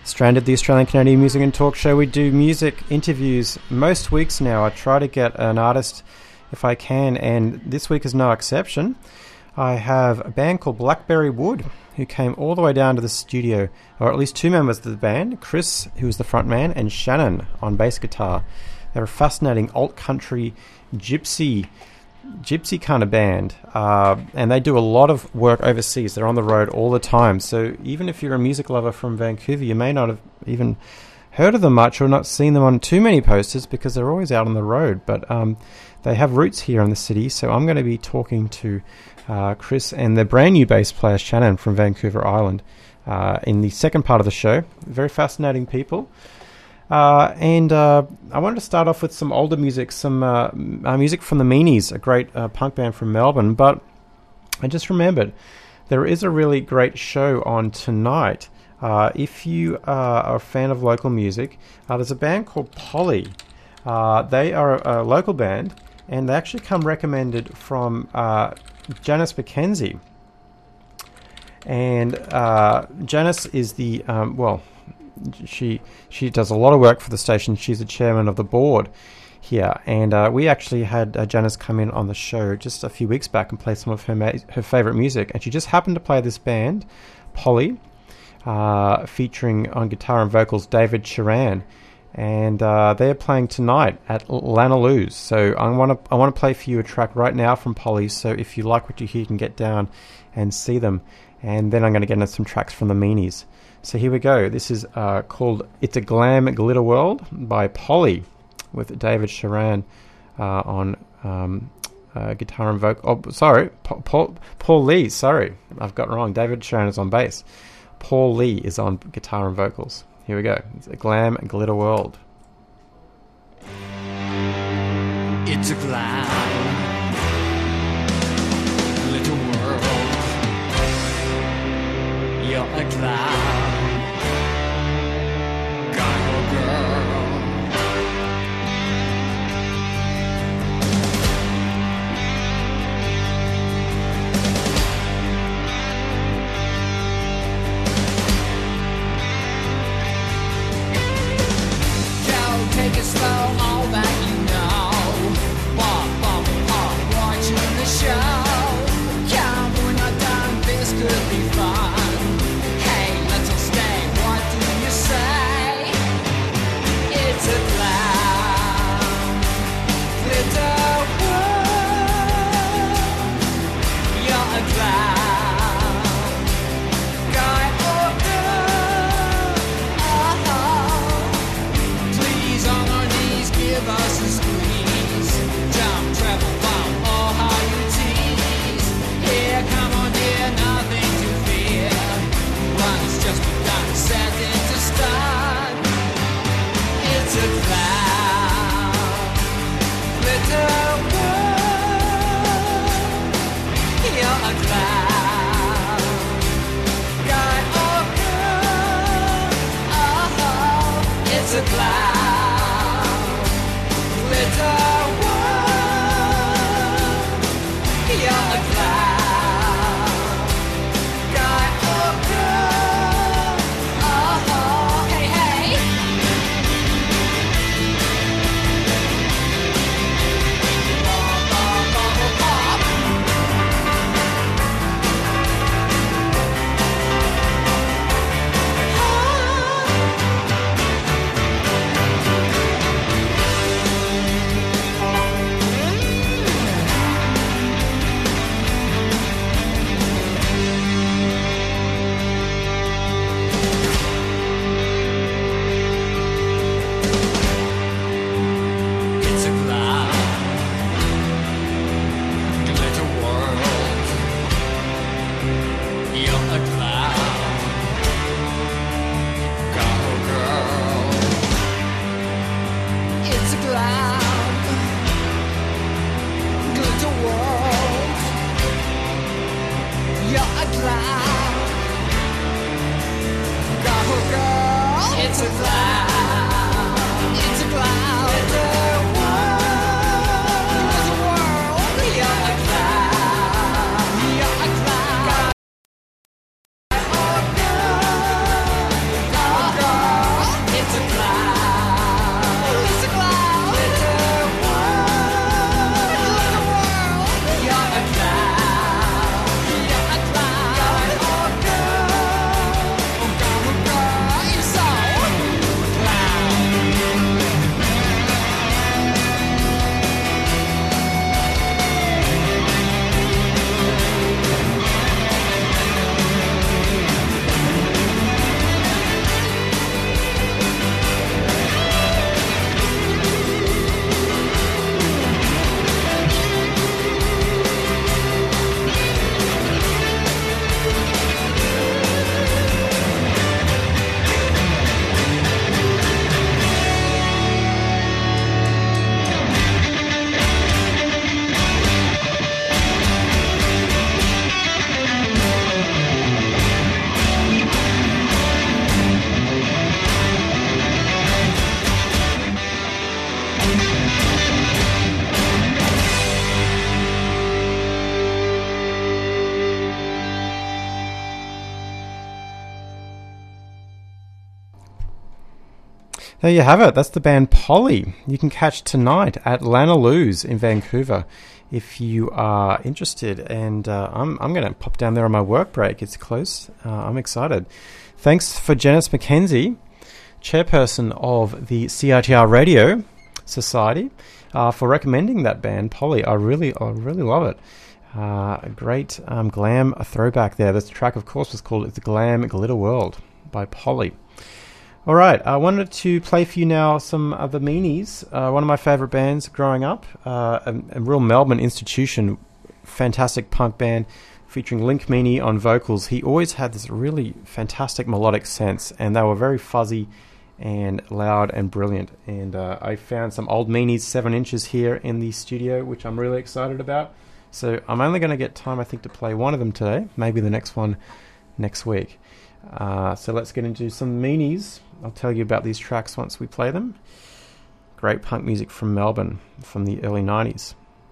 Stranded, the Australian Canadian Music and Talk Show. We do music interviews most weeks now. I try to get an artist if I can, and this week is no exception. I have a band called Blackberry Wood who came all the way down to the studio, or at least two members of the band, Chris, who was the front man, and Shannon on bass guitar. They're a fascinating alt-country gypsy kind of band, and they do a lot of work overseas. They're on the road all the time, so even if you're a music lover from Vancouver, you may not have even heard of them much or not seen them on too many posters because they're always out on the road, but they have roots here in the city. So I'm going to be talking to Chris and their brand new bass player Shannon from Vancouver Island in the second part of the show. Very fascinating people. And I wanted to start off with some older music, some music from the Meanies, a great punk band from Melbourne. But I just remembered there is a really great show on tonight. If you are a fan of local music, there's a band called Polly. They are a local band, and they actually come recommended from Janice McKenzie. And Janice is the, she does a lot of work for the station. She's the chairman of the board here, and we actually had Janice come in on the show just a few weeks back and play some of her favourite music, and she just happened to play this band, Polly, featuring on guitar and vocals David Charan, and they're playing tonight at Lanaloo's. So I want to play for you a track right now from Polly, so if you like what you hear, you can get down and see them, and then I'm going to get into some tracks from the Meanies. So here we go. This is called It's a Glam Glitter World by Polly with David Charan on guitar and vocal. Oh, sorry, Paul Lee. Sorry, I've got it wrong. David Charan is on bass. Paul Lee is on guitar and vocals. Here we go. It's a Glam Glitter World. It's a glam glitter world. You're a glam guy or girl. Take it slow, all that you know. Bop, bop, bop, watching the show. Come, we're not done, this could be fun. Hey, let's all stay, what do you say? It's a glam glitter world. You're a glam guy or girl. Please on our knees, give us a squeeze. Jump, treble, bump, oh how you tease. Here, come on dear, nothing to fear. Run, it's just begun, set into stun. It's a cloud, glitter world. You're a cloud, guy or girl. Oh, it's a cloud, glitter world. You're a cloud, guy or girl. Oh, hey, hey. Pop, pop, pop, pop. It's a cloud, glitter world. You're a cloud, girl. It's a cloud, glitter world. You're a cloud, girl. It's a cloud, it's a cloud, glitter world. You're a cloud, you're a cloud. Oh, girl. There you have it. That's the band Polly. You can catch tonight at Lana Lou's in Vancouver if you are interested. And I'm going to pop down there on my work break. It's close. I'm excited. Thanks for Janice McKenzie, chairperson of the CITR Radio Society, for recommending that band Polly. I really love it. A great glam throwback there. This track, of course, was called "The Glam Glitter World" by Polly. All right, I wanted to play for you now some of the Meanies, one of my favourite bands growing up, a real Melbourne institution, fantastic punk band featuring Link Meaney on vocals. He always had this really fantastic melodic sense, and they were very fuzzy and loud and brilliant. And I found some old Meanies 7 inches here in the studio, which I'm really excited about. So I'm only going to get time, I think, to play one of them today, maybe the next one next week. So let's get into some Meanies. I'll tell you about these tracks once we play them. Great punk music from Melbourne from the early 90s.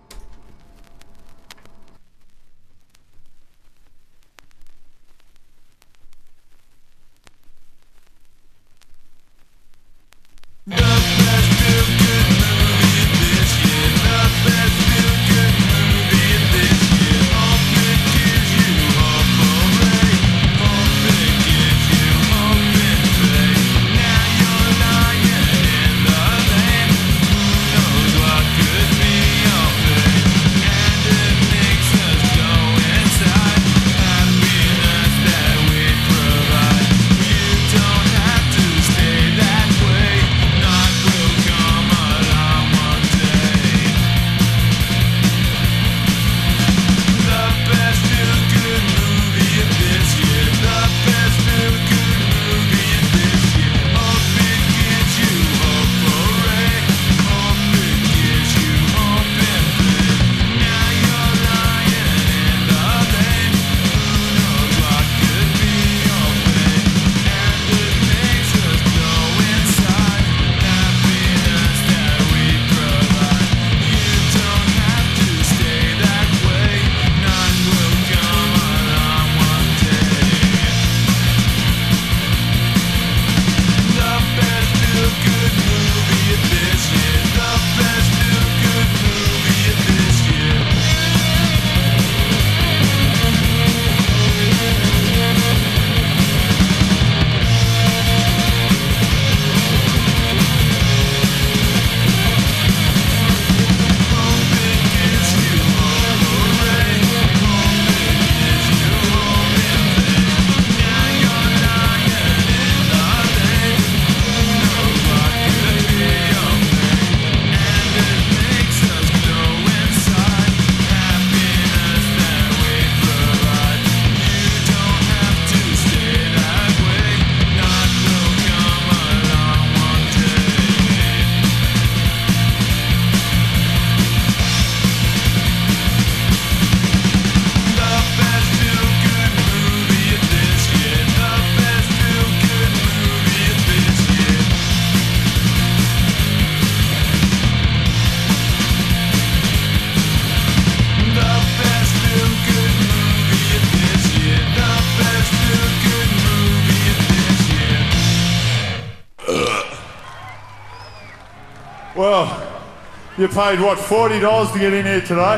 Well, you paid, what, $40 to get in here today?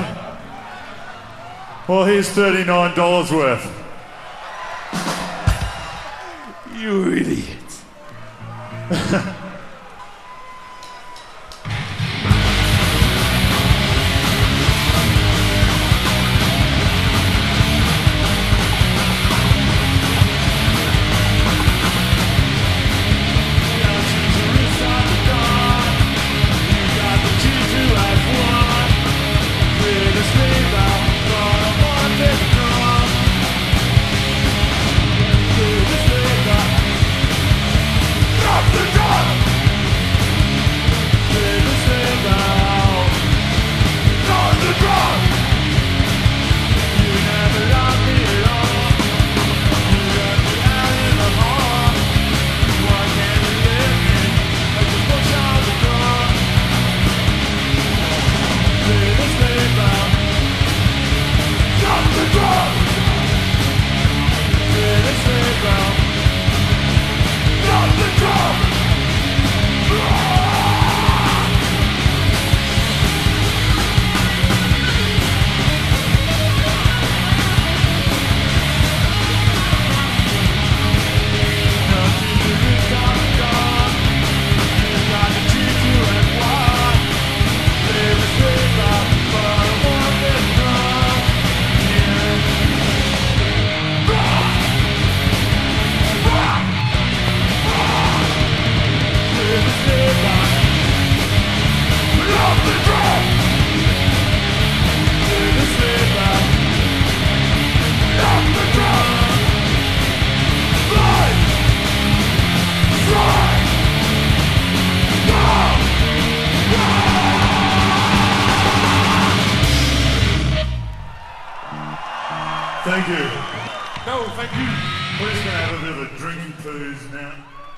Well, here's $39 worth. You idiot. Drop the gun! Thank you. No, thank you. We're just going to have a bit of a drinky poos now.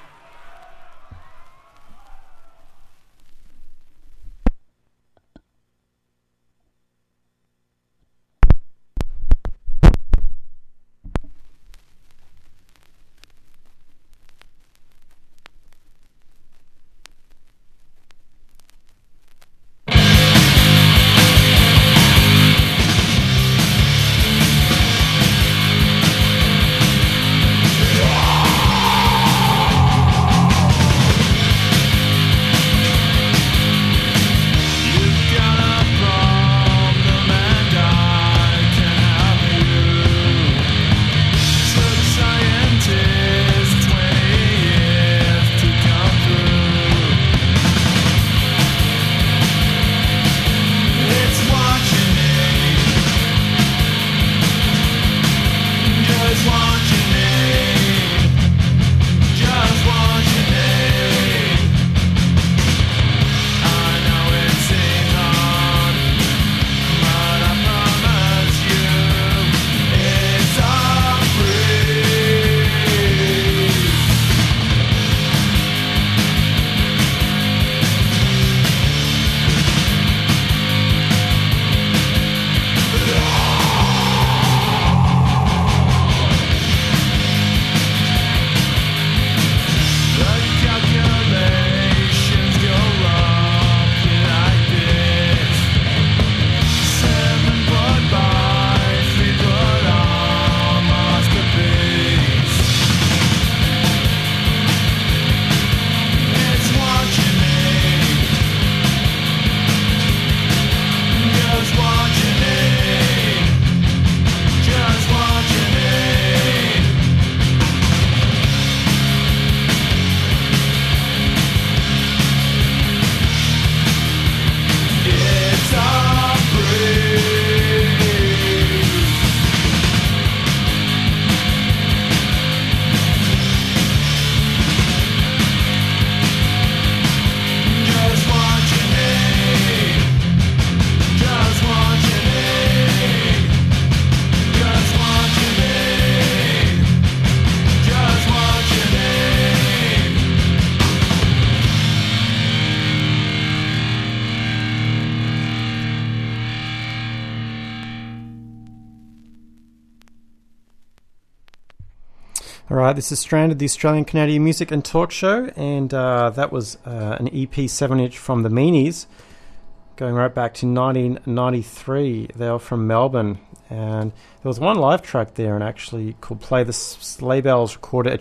All right, this is Stranded, the Australian Canadian Music and Talk Show, and that was an EP 7-inch from the Meanies, going right back to 1993. They were from Melbourne, and there was one live track there, and actually called Play the Sleigh Bells, recorded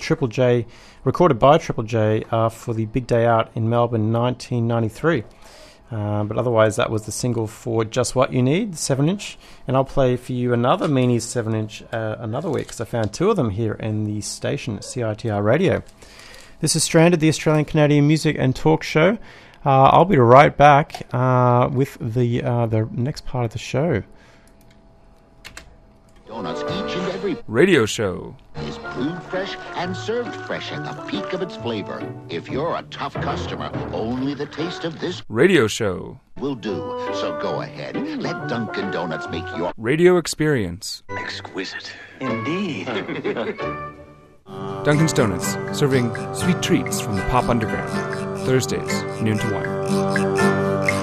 by Triple J for the Big Day Out in Melbourne, 1993. But otherwise, that was the single for Just What You Need, 7-inch. And I'll play for you another Meanies 7-inch another week, because I found two of them here in the station, CITR Radio. This is Stranded, the Australian Canadian Music and Talk Show. I'll be right back with the next part of the show. Donuts each and every radio show is brewed fresh and served fresh at the peak of its flavor. If you're a tough customer, only the taste of this radio show will do. So go ahead, let Dunkin' Donuts make your radio experience exquisite. Indeed. Dunkin's Donuts, serving sweet treats from the pop underground. Thursdays, noon to 1.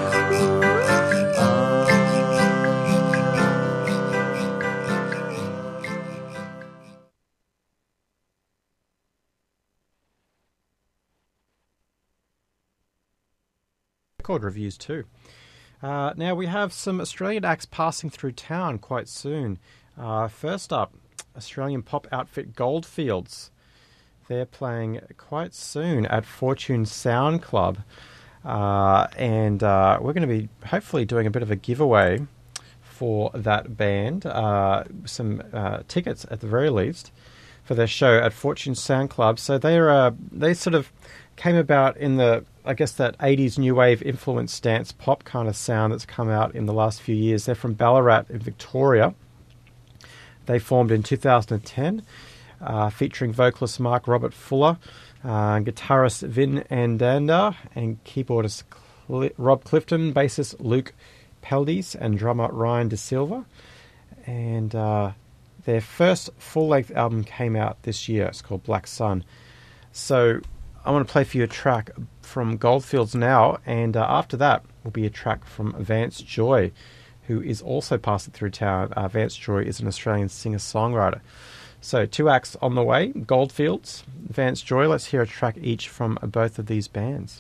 Record reviews too. Now we have some Australian acts passing through town quite soon. First up, Australian pop outfit Goldfields. They're playing quite soon at Fortune Sound Club, and we're going to be hopefully doing a bit of a giveaway for that band, some tickets at the very least for their show at Fortune Sound Club. So they sort of came about in the, I guess, that 80s new wave influenced dance pop kind of sound that's come out in the last few years. They're from Ballarat in Victoria. They formed in 2010, featuring vocalist Mark Robert Fuller, guitarist Vin Andander, and keyboardist Rob Clifton, bassist Luke Peldes, and drummer Ryan De Silva. And Their first full-length album came out this year. It's called Black Sun. So I want to play for you a track from Goldfields now, and after that will be a track from Vance Joy, who is also passing through town. Vance Joy is an Australian singer-songwriter. So 2 acts on the way, Goldfields, Vance Joy. Let's hear a track each from both of these bands.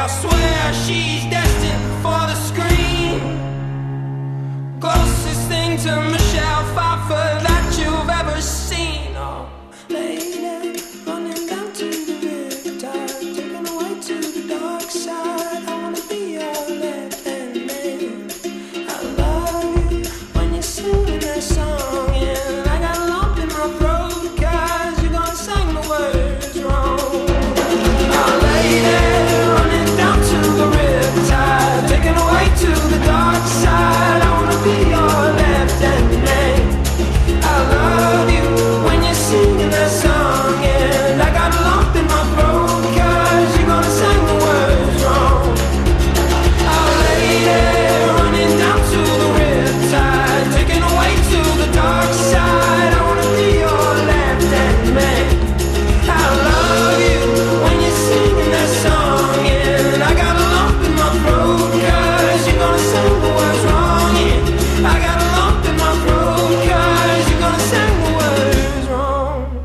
I swear she's destined for the screen. Closest thing to Michelle Pfeiffer that you've ever seen. Oh, lady, running down to the riptide, taken away to the dark side. I wanna be your left-hand man. I love you when you're singing that song, and I got a lump in my throat 'cause you're gonna sing the words wrong. Oh, lady, running down to the riptide, taken away to the dark side. I wanna be your left-hand man. I love you when you're singing that song, and I got a lump in my throat 'cause you're gonna sing the words wrong. Oh, lady, running down to the riptide, taken away to the dark side. I wanna be your left-hand man. I love you when you're singing that song, and I got a lump in my throat 'cause you're gonna sing the words wrong. Yeah, I got a lump in my throat 'cause you're gonna sing the words wrong.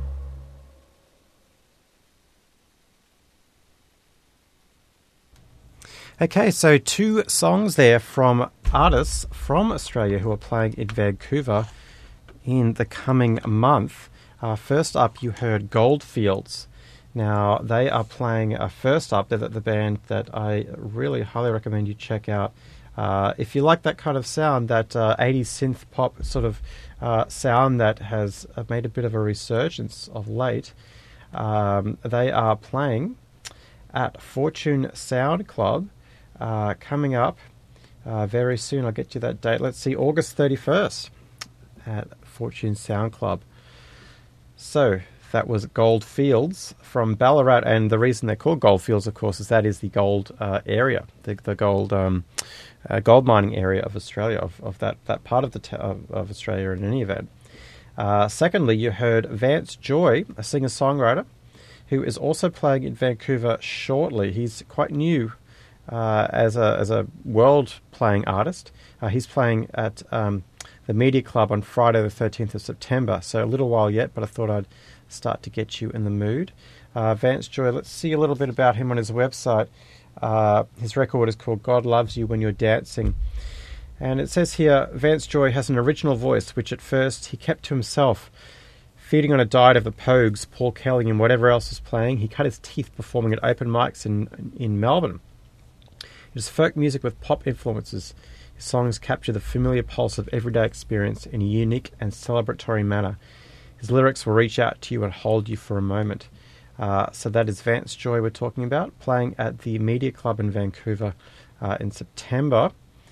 Okay, so 2 songs there from artists from Australia who are playing in Vancouver in the coming month. First up, you heard Goldfields. Now, they are playing first up. They're the band that I really highly recommend you check out. If you like that kind of sound, that 80s synth pop sort of sound that has made a bit of a resurgence of late, they are playing at Fortune Sound Club coming up very soon. I'll get you that date. Let's see, August 31st at Fortune Sound Club. So that was Goldfields from Ballarat, and the reason they're called Goldfields, of course, is that is the gold area, the gold mining area of Australia, of that part of of Australia in any event. Secondly, you heard Vance Joy, a singer-songwriter, who is also playing in Vancouver shortly. He's quite new as a world-playing artist. He's playing at the Media Club on Friday the 13th of September, so a little while yet, but I thought I'd start to get you in the mood. Vance Joy, let's see a little bit about him on his website. His record is called God Loves You When You're Dancing. And it says here, Vance Joy has an original voice, which at first he kept to himself. Feeding on a diet of the Pogues, Paul Kelly and whatever else was playing, he cut his teeth performing at open mics in Melbourne. It is folk music with pop influences. His songs capture the familiar pulse of everyday experience in a unique and celebratory manner. His lyrics will reach out to you and hold you for a moment. So that is Vance Joy we're talking about, playing at the Media Club in Vancouver in September.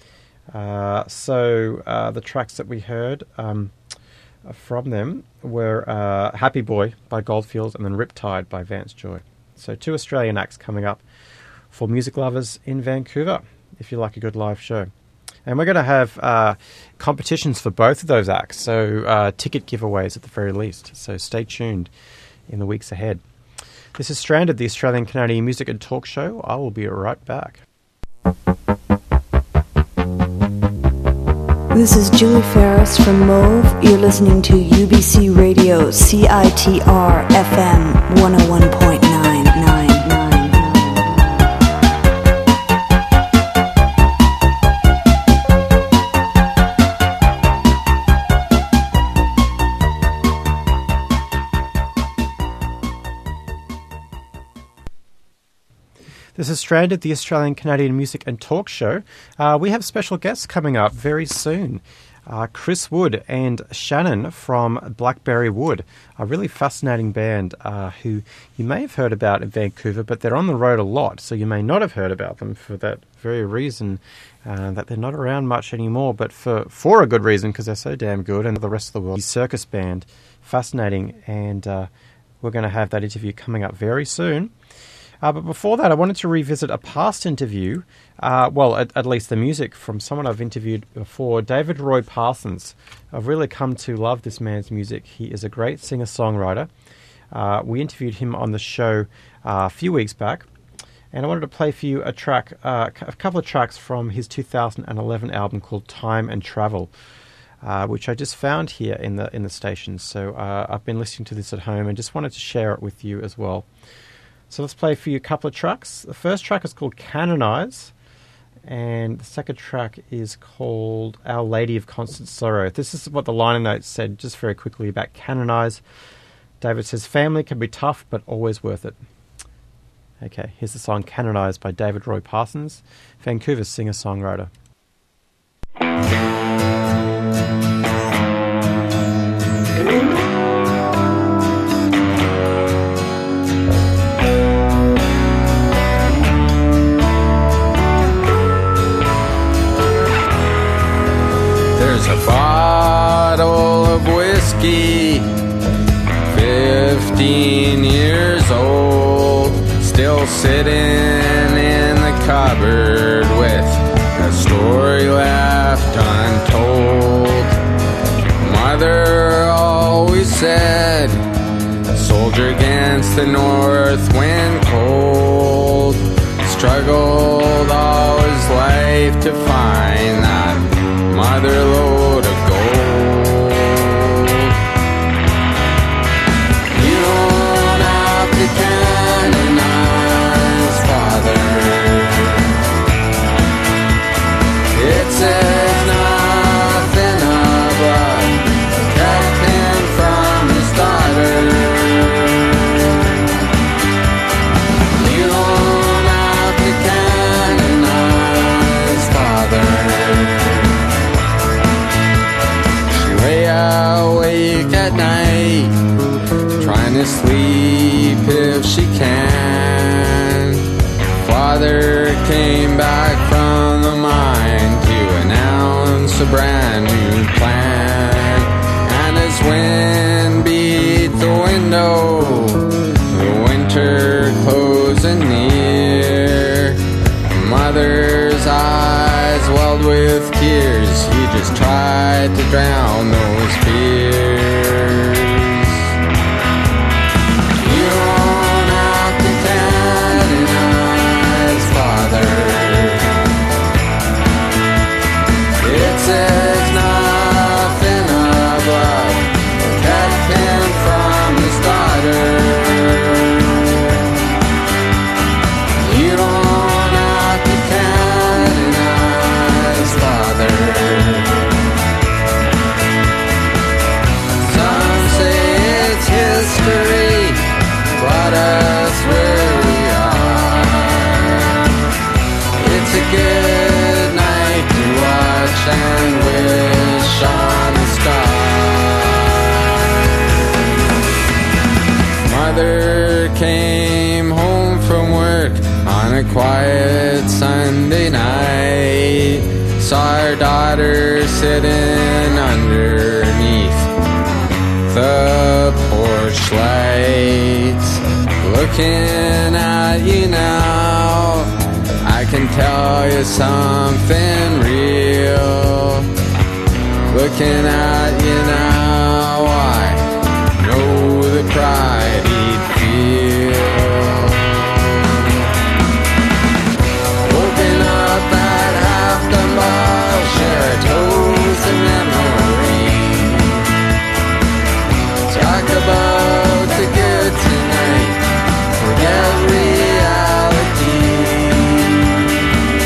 The tracks that we heard from them were Happy Boy by Goldfields and then Riptide by Vance Joy. So 2 Australian acts coming up for music lovers in Vancouver, if you like a good live show. And we're going to have competitions for both of those acts, so ticket giveaways at the very least. So stay tuned in the weeks ahead. This is Stranded, the Australian Canadian Music and Talk Show. I will be right back. This is Julie Ferris from Mauve. You're listening to UBC Radio, CITR FM 101.999. This is Stranded, the Australian Canadian Music and Talk Show. We have special guests coming up very soon. Chris Wood and Shannon from Blackberry Wood, a really fascinating band who you may have heard about in Vancouver, but they're on the road a lot, so you may not have heard about them for that very reason, that they're not around much anymore, but for a good reason, because they're so damn good, and the rest of the world. Circus band, fascinating, and we're going to have that interview coming up very soon. But before that, I wanted to revisit a past interview, at least the music from someone I've interviewed before, David Roy Parsons. I've really come to love this man's music. He is a great singer-songwriter. We interviewed him on the show a few weeks back, and I wanted to play for you a couple of tracks from his 2011 album called Time and Travel, which I just found here in the station. So I've been listening to this at home and just wanted to share it with you as well. So let's play for you a couple of tracks. The first track is called Canonize, and the second track is called Our Lady of Constant Sorrow. This is what the liner notes said just very quickly about Canonize. David says, family can be tough, but always worth it. Okay, here's the song Canonize by David Roy Parsons, Vancouver singer-songwriter. There's a bottle of whiskey, 15 years old, still sitting in the cupboard with a story left untold. Mother always said, soldier against the north wind cold, struggled all his life to find that mother load of gold. You don't have to canonize father. It says nothing of blood kept him from his daughter. You don't have to canonize father. Awake at night, trying to sleep if she can. Father came back from the mine to announce a brand new plan. And as wind beat the window, the winter closing near, mother's eyes welled with tears. He just tried to drown those fears. You don't have to canonize father. It says nothing of love kept him from his daughter. You don't have to canonize father. Some say it's history brought us where we are. It's a good night to watch and wish on a star. Mother came home from work on a quiet Sunday night. Saw her daughter sitting underneath the porch lights, looking at you now. I can tell you something real. Looking at you now, I know the pride he'd feel. Open up that half-done bottle, share a toast of memory. Talk about the good tonight, forget reality.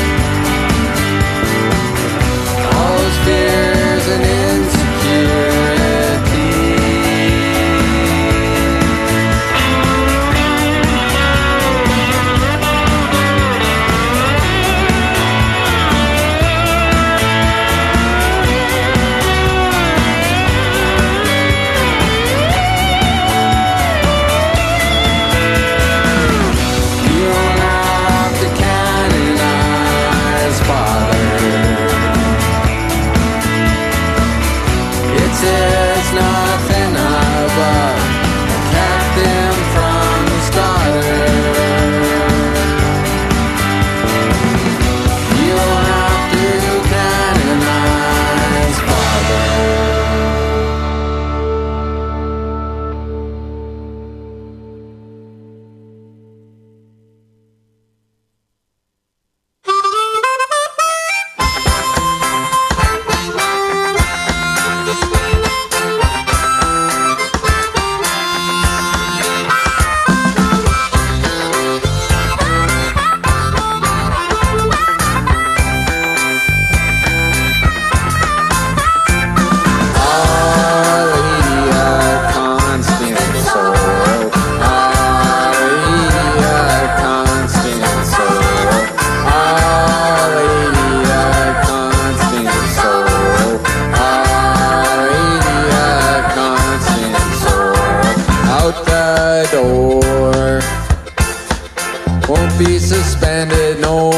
All those fears and insecurities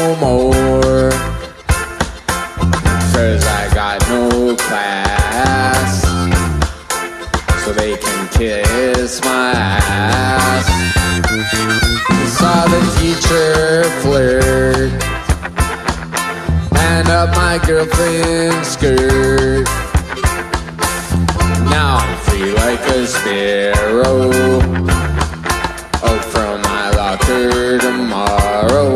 no more. 'Cause I got no class, so they can kiss my ass. Saw the teacher flirt and up my girlfriend's skirt. Now I'm free like a sparrow, out from my locker tomorrow.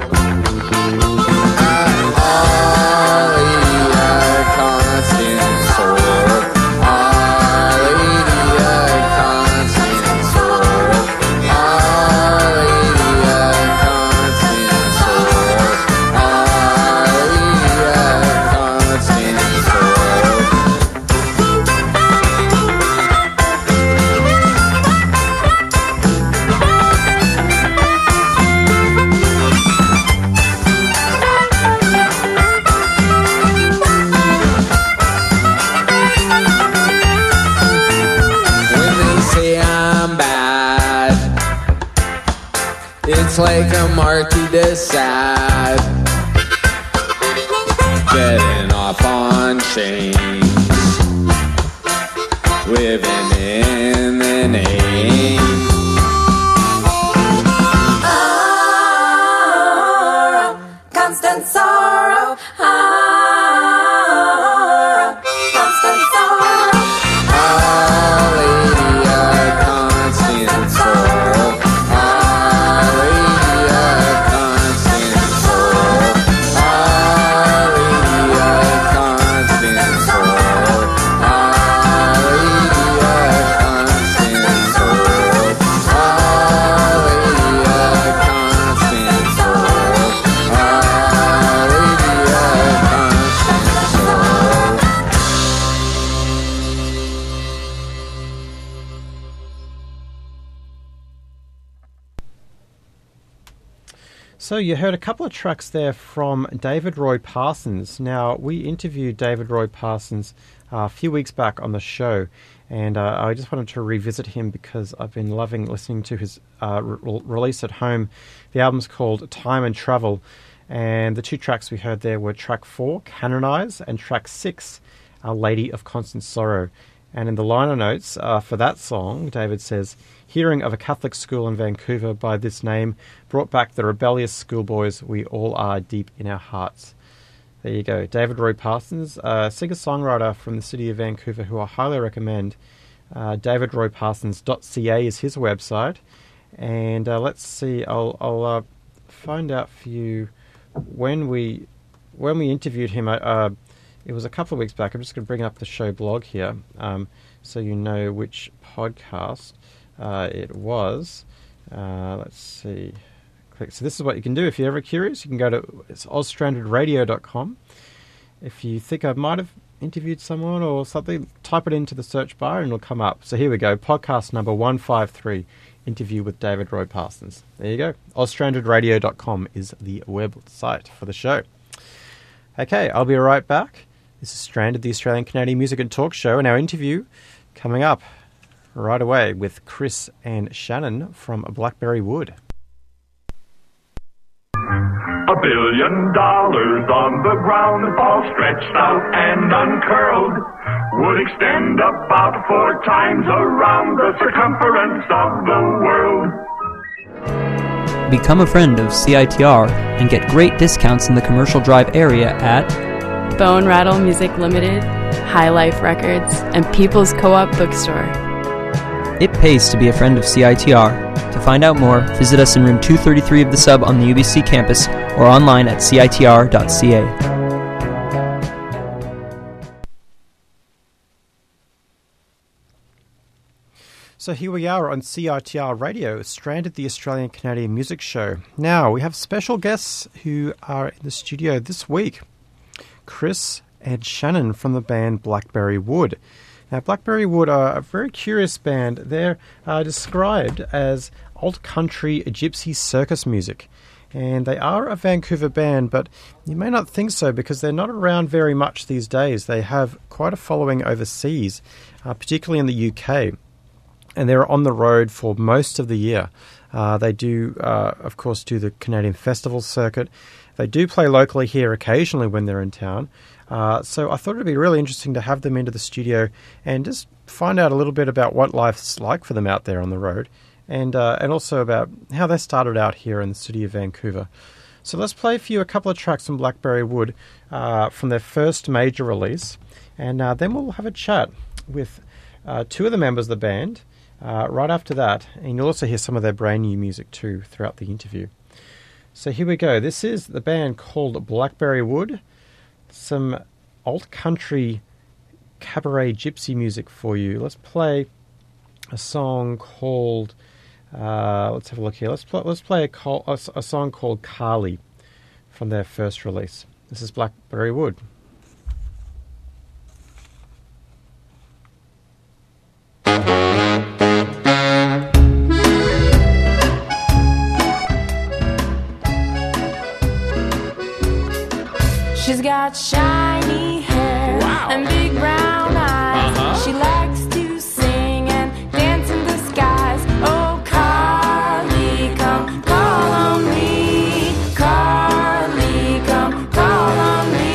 Our Lady of Constant Sorrow, Our Lady of Constant Sorrow, Our Lady of Constant Sorrow, Our Lady of Constant Sorrow. When they say I'm bad, it's like a Marquis de Sade, getting off on chains, living in the name. Constant sorrow, constant sorrow. Our Lady of Constant Sorrow, Our Lady of Constant Sorrow, Our Lady of Constant Sorrow, Our Lady of Constant Sorrow, Our Lady of Constant Sorrow, Our Lady of Constant Sorrow. So you heard a couple of tracks there from David Roy Parsons. Now, we interviewed David Roy Parsons a few weeks back on the show, and I just wanted to revisit him because I've been loving listening to his release at home. The album's called Time and Travel, and the two tracks we heard there were track 4, Canonize, and track 6, Our Lady of Constant Sorrow. And in the liner notes for that song, David says, "Hearing of a Catholic school in Vancouver by this name brought back the rebellious schoolboys we all are deep in our hearts." There you go. David Roy Parsons, a singer-songwriter from the city of Vancouver who I highly recommend. DavidRoyParsons.ca is his website. And let's see, I'll find out for you when we interviewed him. It was a couple of weeks back. I'm just going to bring up the show blog here so you know which podcast it was. Let's see. So this is what you can do if you're ever curious. You can go to ozstrandedradio.com. If you think I might have interviewed someone or something, type it into the search bar and it'll come up. So here we go. Podcast number 153, interview with David Roy Parsons. There you go. ozstrandedradio.com is the website for the show. Okay, I'll be right back. This is Stranded, the Australian Canadian Music and Talk Show, and our interview coming up right away with Chris and Shannon from Blackberry Wood. $1 billion on the ground, all stretched out and uncurled, would extend about 4 times around the circumference of the world. Become a friend of CITR and get great discounts in the Commercial Drive area at Bone Rattle Music Limited, High Life Records, and People's Co-op Bookstore. It pays to be a friend of CITR. To find out more, visit us in room 233 of the Sub on the UBC campus or online at citr.ca. So here we are on CITR Radio, Stranded, the Australian Canadian Music Show. Now, we have special guests who are in the studio this week. Chris and Shannon from the band Blackberry Wood. Now, Blackberry Wood are a very curious band. They're described as old country gypsy circus music. And they are a Vancouver band, but you may not think so because they're not around very much these days. They have quite a following overseas, particularly in the UK. And they're on the road for most of the year. They do, of course, do the Canadian festival circuit. They do play locally here occasionally when they're in town. So I thought it'd be really interesting to have them into the studio and just find out a little bit about what life's like for them out there on the road, and also about how they started out here in the city of Vancouver. So let's play for you a couple of tracks from Blackberry Wood from their first major release, and then we'll have a chat with two of the members of the band right after that, and you'll also hear some of their brand new music too throughout the interview. So here we go. This is the band called Blackberry Wood. Some alt country cabaret gypsy music for you. Let's play a song called let's have a look here. Let's play a song called Carly from their first release. This is Blackberry Wood. She's got shiny hair and big brown eyes. She likes to sing and dance in the skies. Oh, Carly, come call on me. Carly, come call on me.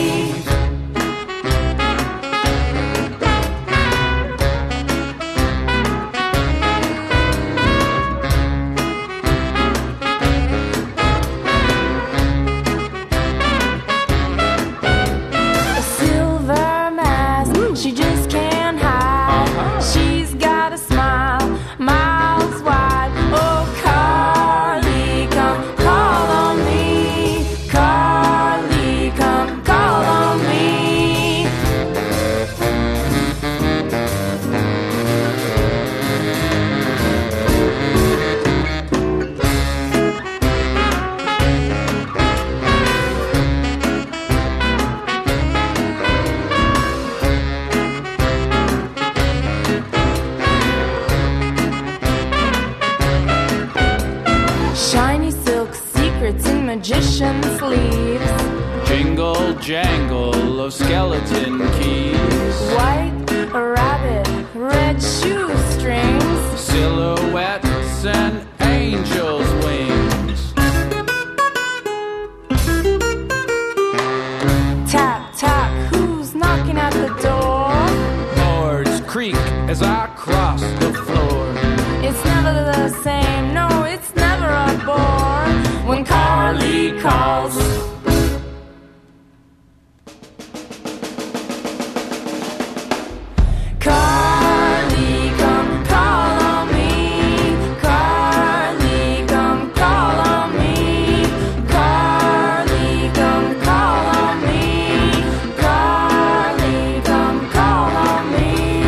A silver mask, she just can't hide. She's got a smile, miles wide. Oh, Carly, come call on me. Carly, come call on me. Shiny silk secrets in magician sleeves. Jingle jangle of skeleton keys. White rabbit, red shoestrings. Silhouettes and angels' wings. Tap, tap, who's knocking at the door? Boards creak as I cross the floor. It's never the same, no, it's never a bore. When Carly calls. Carly, come call on me. Carly, come call on me. Carly, come call on me. Carly, come call on me.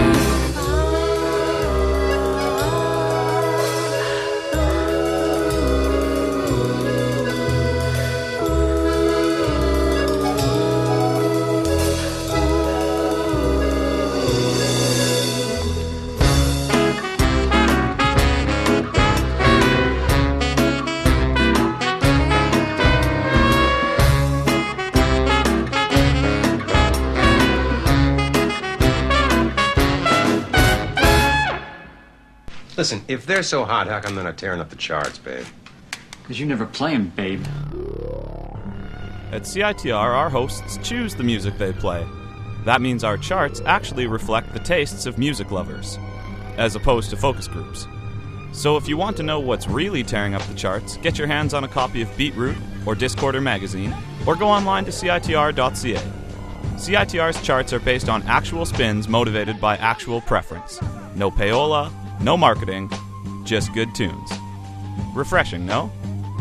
Listen, if they're so hot, how come they're not tearing up the charts, babe? Because you never play 'em, babe. At CITR, our hosts choose the music they play. That means our charts actually reflect the tastes of music lovers, as opposed to focus groups. So if you want to know what's really tearing up the charts, get your hands on a copy of Beatroot or Discorder magazine, or go online to CITR.ca. CITR's charts are based on actual spins motivated by actual preference. No payola, no marketing, just good tunes. Refreshing, no?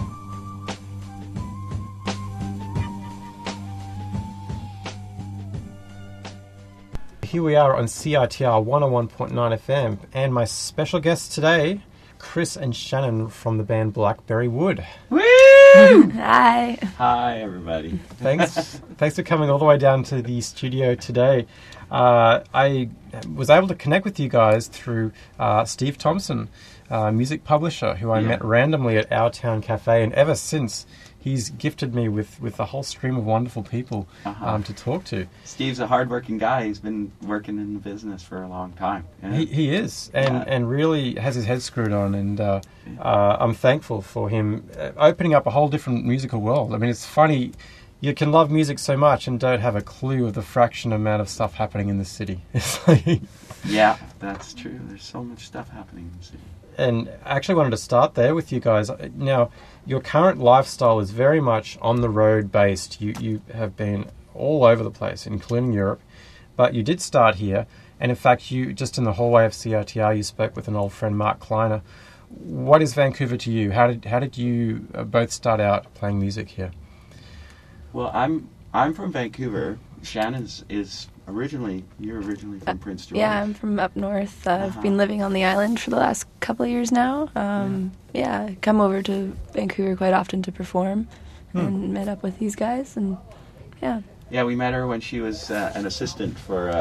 Here we are on CITR 101.9 FM, and my special guests today, Chris and Shannon from the band Blackberry Wood. Woo! Hi. Hi, everybody. Thanks for coming all the way down to the studio today. I was able to connect with you guys through Steve Thompson, music publisher, who I met randomly at Our Town Cafe, and ever since he's gifted me with a whole stream of wonderful people to talk to. Steve's a hardworking guy. He's been working in the business for a long time. Yeah. He is, and really has his head screwed on, and I'm thankful for him opening up a whole different musical world. I mean, it's funny, you can love music so much and don't have a clue of the fraction amount of stuff happening in the city. It's like, yeah, that's true. There's so much stuff happening in the city. And I actually wanted to start there with you guys. Now, your current lifestyle is very much on the road based. You have been all over the place, including Europe, but you did start here. And in fact, you just in the hallway of CITR, you spoke with an old friend, Mark Kleiner. What is Vancouver to you? How did you both start out playing music here? Well, I'm from Vancouver. Shannon you're originally from Prince George. Yeah, I'm from up north. I've been living on the island for the last couple of years now. I come over to Vancouver quite often to perform and met up with these guys, and yeah. Yeah, we met her when she was an assistant for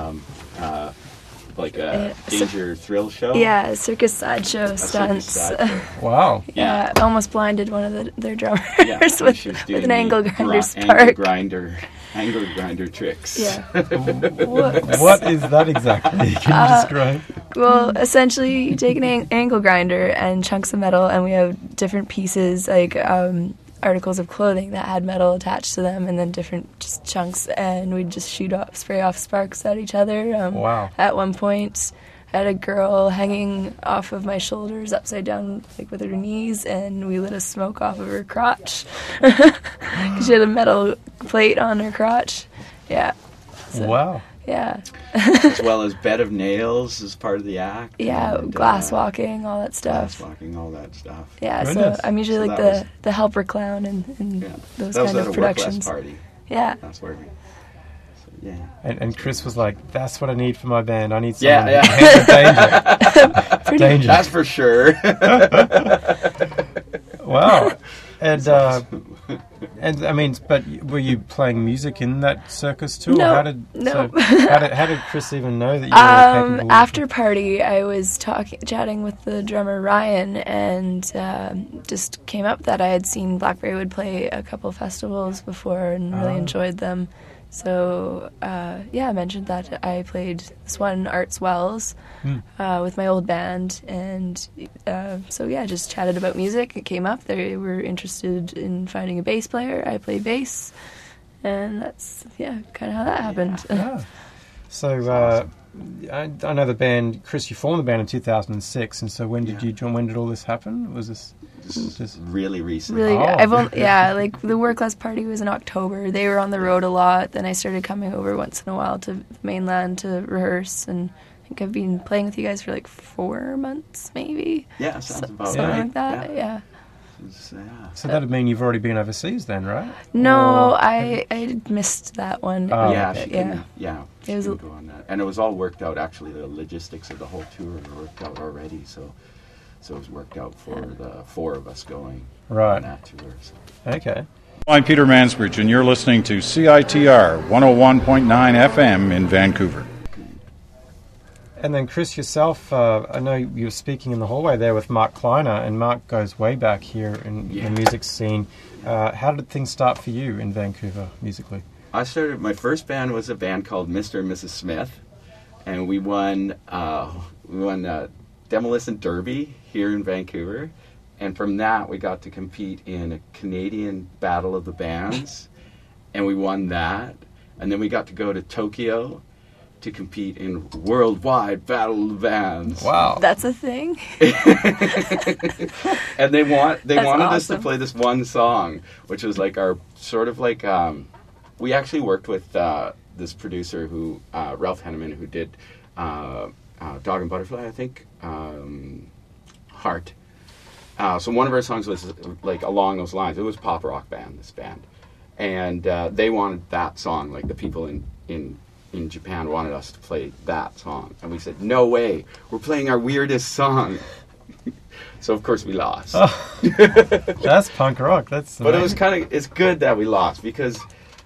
like a danger thrill show. Yeah, a circus sideshow stunts. Wow. Yeah, almost blinded one of their drummers with an angle grinder spark. Angle grinder tricks. Yeah. What is that exactly? Can you describe? Well, essentially, you take an angle grinder and chunks of metal, and we have different pieces, like articles of clothing that had metal attached to them, and then different just chunks, and we'd just spray off sparks at each other. Wow. At one point, I had a girl hanging off of my shoulders upside down, like with her knees, and we lit a smoke off of her crotch. Because she had a metal plate on her crotch. Yeah. So, wow. Yeah. As well as bed of nails as part of the act. Yeah, and, glass walking, all that stuff. Glass walking, all that stuff. Yeah, so I'm usually like the helper clown in those kind of productions. That was at a work-less party. Yeah. That's where we... Yeah. And Chris was like, "That's what I need for my band. I need someone to handle danger." Danger. That's for sure. Wow. And I mean, but were you playing music in that circus too? No. How did Chris even know that you were capable? After party, I was chatting with the drummer Ryan, and just came up that I had seen Blackberry Wood play a couple festivals before and really enjoyed them. So, I mentioned that I played this one, Arts Wells, with my old band, and just chatted about music. It came up. They were interested in finding a bass player. I play bass, and that's, kind of how that happened. Yeah. So, I know the band, Chris, you formed the band in 2006, and so when did you join? When did all this happen? Was this just really recent? Really, like the Work-Less Party was in October. They were on the road a lot. Then I started coming over once in a while to the mainland to rehearse, and I think I've been playing with you guys for like 4 months, maybe. Yeah, sounds about something right. like that. Yeah. So that would mean you've already been overseas then, right? No, I missed that one. Oh. She can go on that. And it was all worked out, actually. The logistics of the whole tour were worked out already, so it was worked out for the four of us going on that tour. So. Okay. I'm Peter Mansbridge, and you're listening to CITR 101.9 FM in Vancouver. And then Chris, yourself, I know you were speaking in the hallway there with Mark Kleiner, and Mark goes way back here in the music scene. How did things start for you in Vancouver musically? My first band was a band called Mr. and Mrs. Smith, and we won Demolition Derby here in Vancouver, and from that we got to compete in a Canadian Battle of the Bands, and we won that, and then we got to go to Tokyo to compete in Worldwide Battle of the Bands. Wow. That's a thing? And they wanted us to play this one song, which was like our sort of like, we actually worked with this producer who, Ralph Henneman, who did Dog and Butterfly, I think, Heart. So one of our songs was like along those lines. It was a pop rock band, this band. And they wanted that song, like the people in Japan wanted us to play that song. And we said, no way, we're playing our weirdest song. So, of course, we lost. Oh, that's punk rock. That's amazing. But it was it's good that we lost, because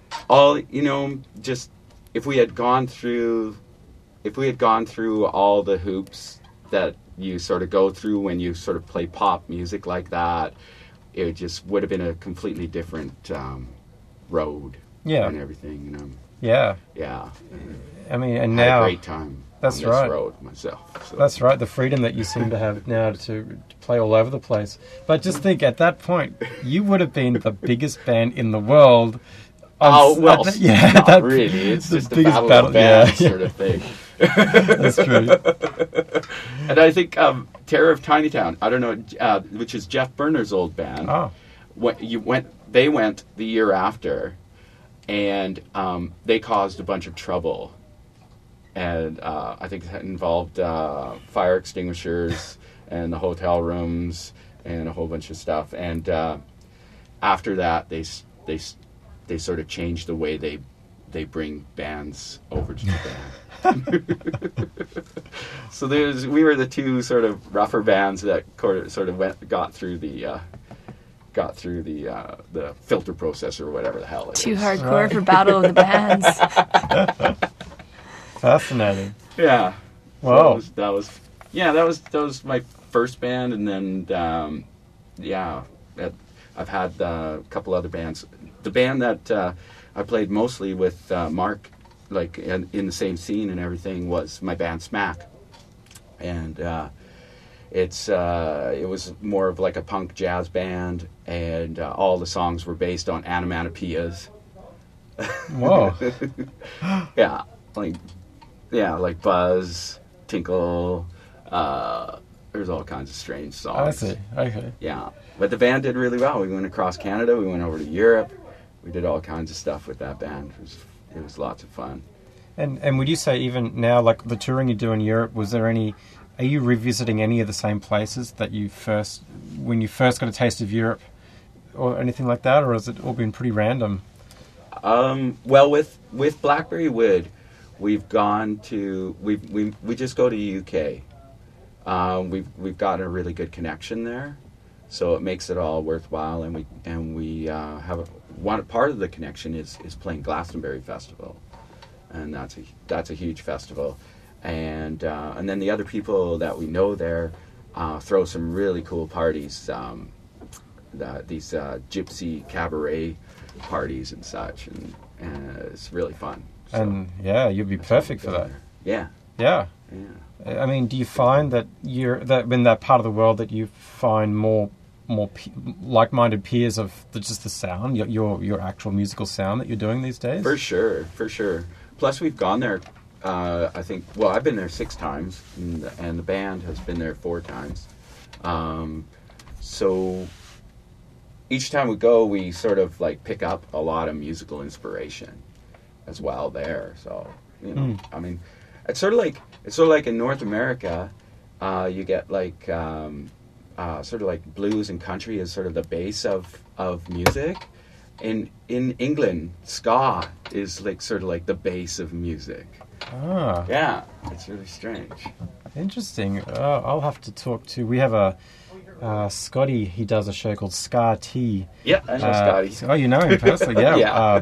just if we had gone through all the hoops that you sort of go through when you sort of play pop music like that, it just would have been a completely different road. Yeah. And everything. Yeah. Yeah. I mean, and had now a great time. That's on right. This road myself. So. That's right. The freedom that you seem to have now to play all over the place. But just think, at that point, you would have been the biggest band in the world. Not that, really. It's the just a biggest battle of bands yeah. sort of thing. That's true. And I think Terror of Tiny Town, I don't know, which is Jeff Berner's old band. Oh. They went the year after, and they caused a bunch of trouble. And I think it involved fire extinguishers and the hotel rooms and a whole bunch of stuff. And after that, they sort of changed the way they bring bands over to Japan. So we were the two sort of rougher bands that sort of got through the filter process or whatever the hell it is. Too hardcore for Battle of the Bands. Fascinating. Yeah. Wow. So that was my first band, and then I've had a couple other bands. The band that I played mostly with Mark, like in the same scene and everything, was my band Smack, and it was more of like a punk jazz band, and all the songs were based on onomatopoeias. Whoa. like buzz, tinkle. There's all kinds of strange songs. I see. Okay. Yeah, but the band did really well. We went across Canada. We went over to Europe. We did all kinds of stuff with that band. It was lots of fun. And would you say even now, like the touring you do in Europe, are you revisiting any of the same places that when you first got a taste of Europe, or anything like that, or has it all been pretty random? Well, with Blackberry Wood, we've gone to we just go to the UK. We've got a really good connection there, so it makes it all worthwhile. And we have one part of the connection is playing Glastonbury Festival, and that's a huge festival. And then the other people that we know there throw some really cool parties. These gypsy cabaret parties and such, and it's really fun. So, and yeah, you'd be perfect for that. Yeah. Yeah. I mean, do you find that that in that part of the world that you find more like-minded peers of just the sound, your actual musical sound that you're doing these days? For sure. Plus, we've gone there. I think. Well, I've been there 6 times, and the band has been there 4 times. So each time we go, we sort of like pick up a lot of musical inspiration as well there. So I mean, it's sort of like in North America, you get like sort of like blues and country is sort of the base of music. In England, ska is like sort of like the base of music. Ah. Yeah, it's really strange. Interesting. I'll have to talk to. We have a Scotty. He does a show called Ska T. Yeah, I know Scotty. Oh, you know him personally, yeah.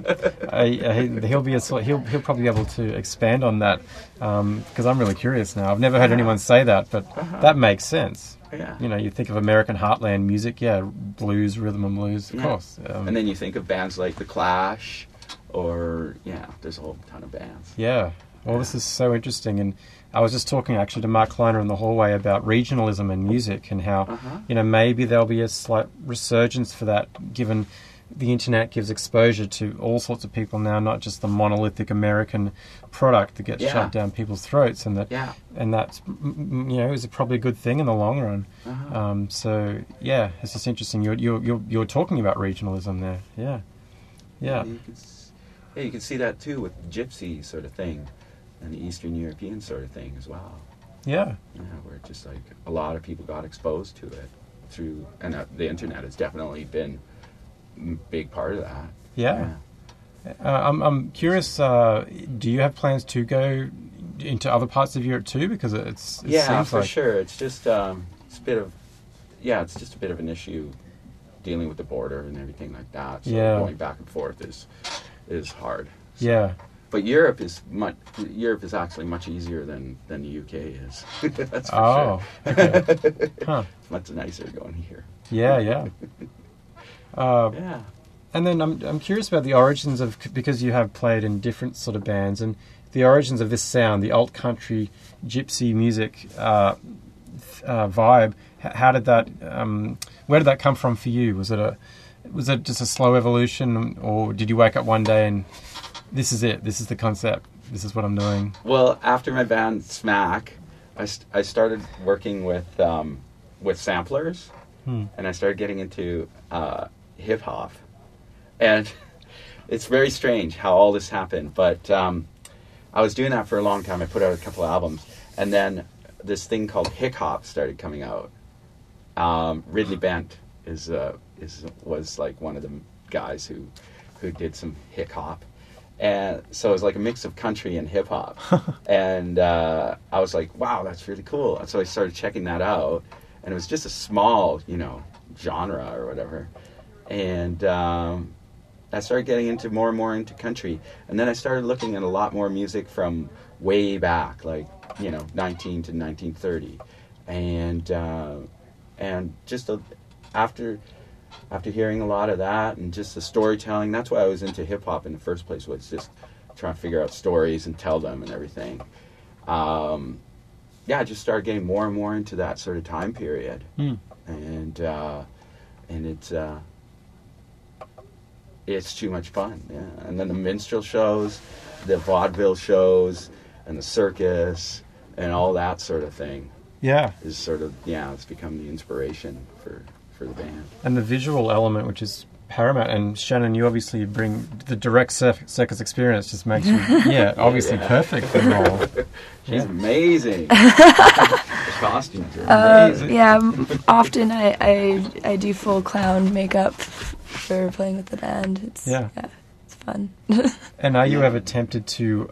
Yeah. He'll probably be able to expand on that because I'm really curious now. I've never heard anyone say that, but that makes sense. Yeah. You know, you think of American heartland music, blues, rhythm and blues, of course. And then you think of bands like The Clash, or there's a whole ton of bands. Yeah. Well, this is so interesting, and I was just talking actually to Mark Kleiner in the hallway about regionalism in music and how maybe there'll be a slight resurgence for that, given the internet gives exposure to all sorts of people now, not just the monolithic American product that gets shoved down people's throats, and that's is probably a good thing in the long run. So it's just interesting. You're talking about regionalism there. Yeah. You can see that too with gypsy sort of thing. And the Eastern European sort of thing as well. Yeah. Where just like a lot of people got exposed to it through, and the internet has definitely been a big part of that. Yeah. I'm curious. Do you have plans to go into other parts of Europe too? Because it seems for like... sure. It's just it's just a bit of an issue dealing with the border and everything like that. So going back and forth is hard. So. Yeah. But Europe is actually much easier than the UK is. That's for sure. Okay. Huh. It's much nicer going here. Yeah. Yeah. And then I'm curious about the origins of, because you have played in different sort of bands, and the origins of this sound, the alt country gypsy music vibe. How did that? Where did that come from for you? Was it just a slow evolution, or did you wake up one day and this is it? This is the concept. This is what I'm doing. Well, after my band Smack, I started working with samplers, and I started getting into hip hop, and it's very strange how all this happened. But I was doing that for a long time. I put out a couple of albums, and then this thing called hick hop started coming out. Ridley Bent was like one of the guys who did some hick hop. And so it was like a mix of country and hip hop. And I was like, wow, that's really cool. And so I started checking that out. And it was just a small, genre or whatever. And I started getting into more and more into country. And then I started looking at a lot more music from way back, like, 19 to 1930. And just after hearing a lot of that and just the storytelling, that's why I was into hip-hop in the first place, was just trying to figure out stories and tell them and everything. I just started getting more and more into that sort of time period. And it's too much fun, yeah. And then the minstrel shows, the vaudeville shows, and the circus, and all that sort of thing. Yeah. Is sort of, it's become the inspiration for the band. And the visual element, which is paramount. And Shannon, you obviously bring the direct circus experience, just makes you, obviously perfect for the role. She's amazing. The costumes are amazing. Often I do full clown makeup for playing with the band. It's fun. And are you ever tempted to,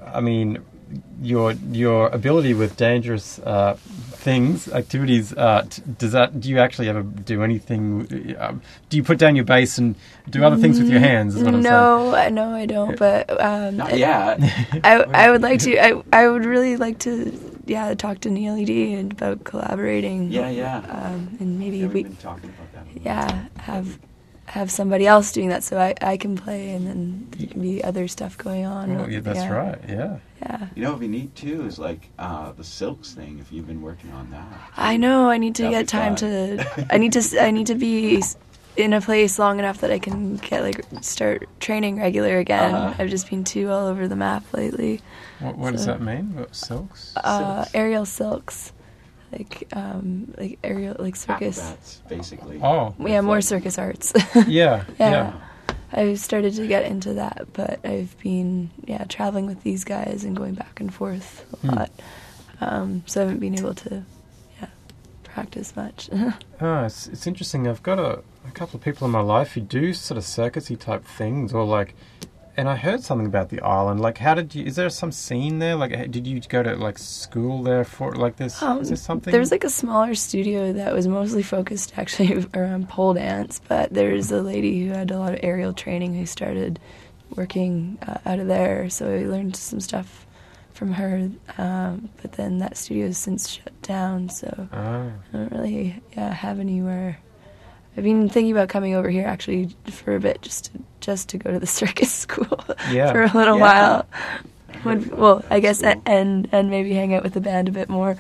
your ability with dangerous activities, do you actually ever do anything, do you put down your bass and do other things with your hands, is what I'm saying? No, I don't, but not yet. I would like to, I would really like to talk to Neil E.D. about collaborating. And maybe we've been talking about that. Have somebody else doing that so I can play, and then there can be other stuff going on. Well, that's right, yeah. You know what would be neat too is like the Silks thing, if you've been working on that. I know, I need to get time to I need to be in a place long enough that I can get start training regular again. I've just been too all over the map lately. What does that mean? What, Silks? Aerial silks. Like aerial, like circus. Acrobats, basically. Oh. Yeah, more circus arts. Yeah. I've started to get into that, but I've been, traveling with these guys and going back and forth a lot. So I haven't been able to, practice much. It's interesting. I've got a couple of people in my life who do sort of circusy type things, or and I heard something about the island. Is there some scene there? Did you go to school there for this? Is there something? There's a smaller studio that was mostly focused actually around pole dance, but there's a lady who had a lot of aerial training who started working out of there. So I learned some stuff from her, but then that studio has since shut down. So I don't really have anywhere. I've been thinking about coming over here actually for a bit, just to go to the circus school for a little while. Well, I guess and maybe hang out with the band a bit more.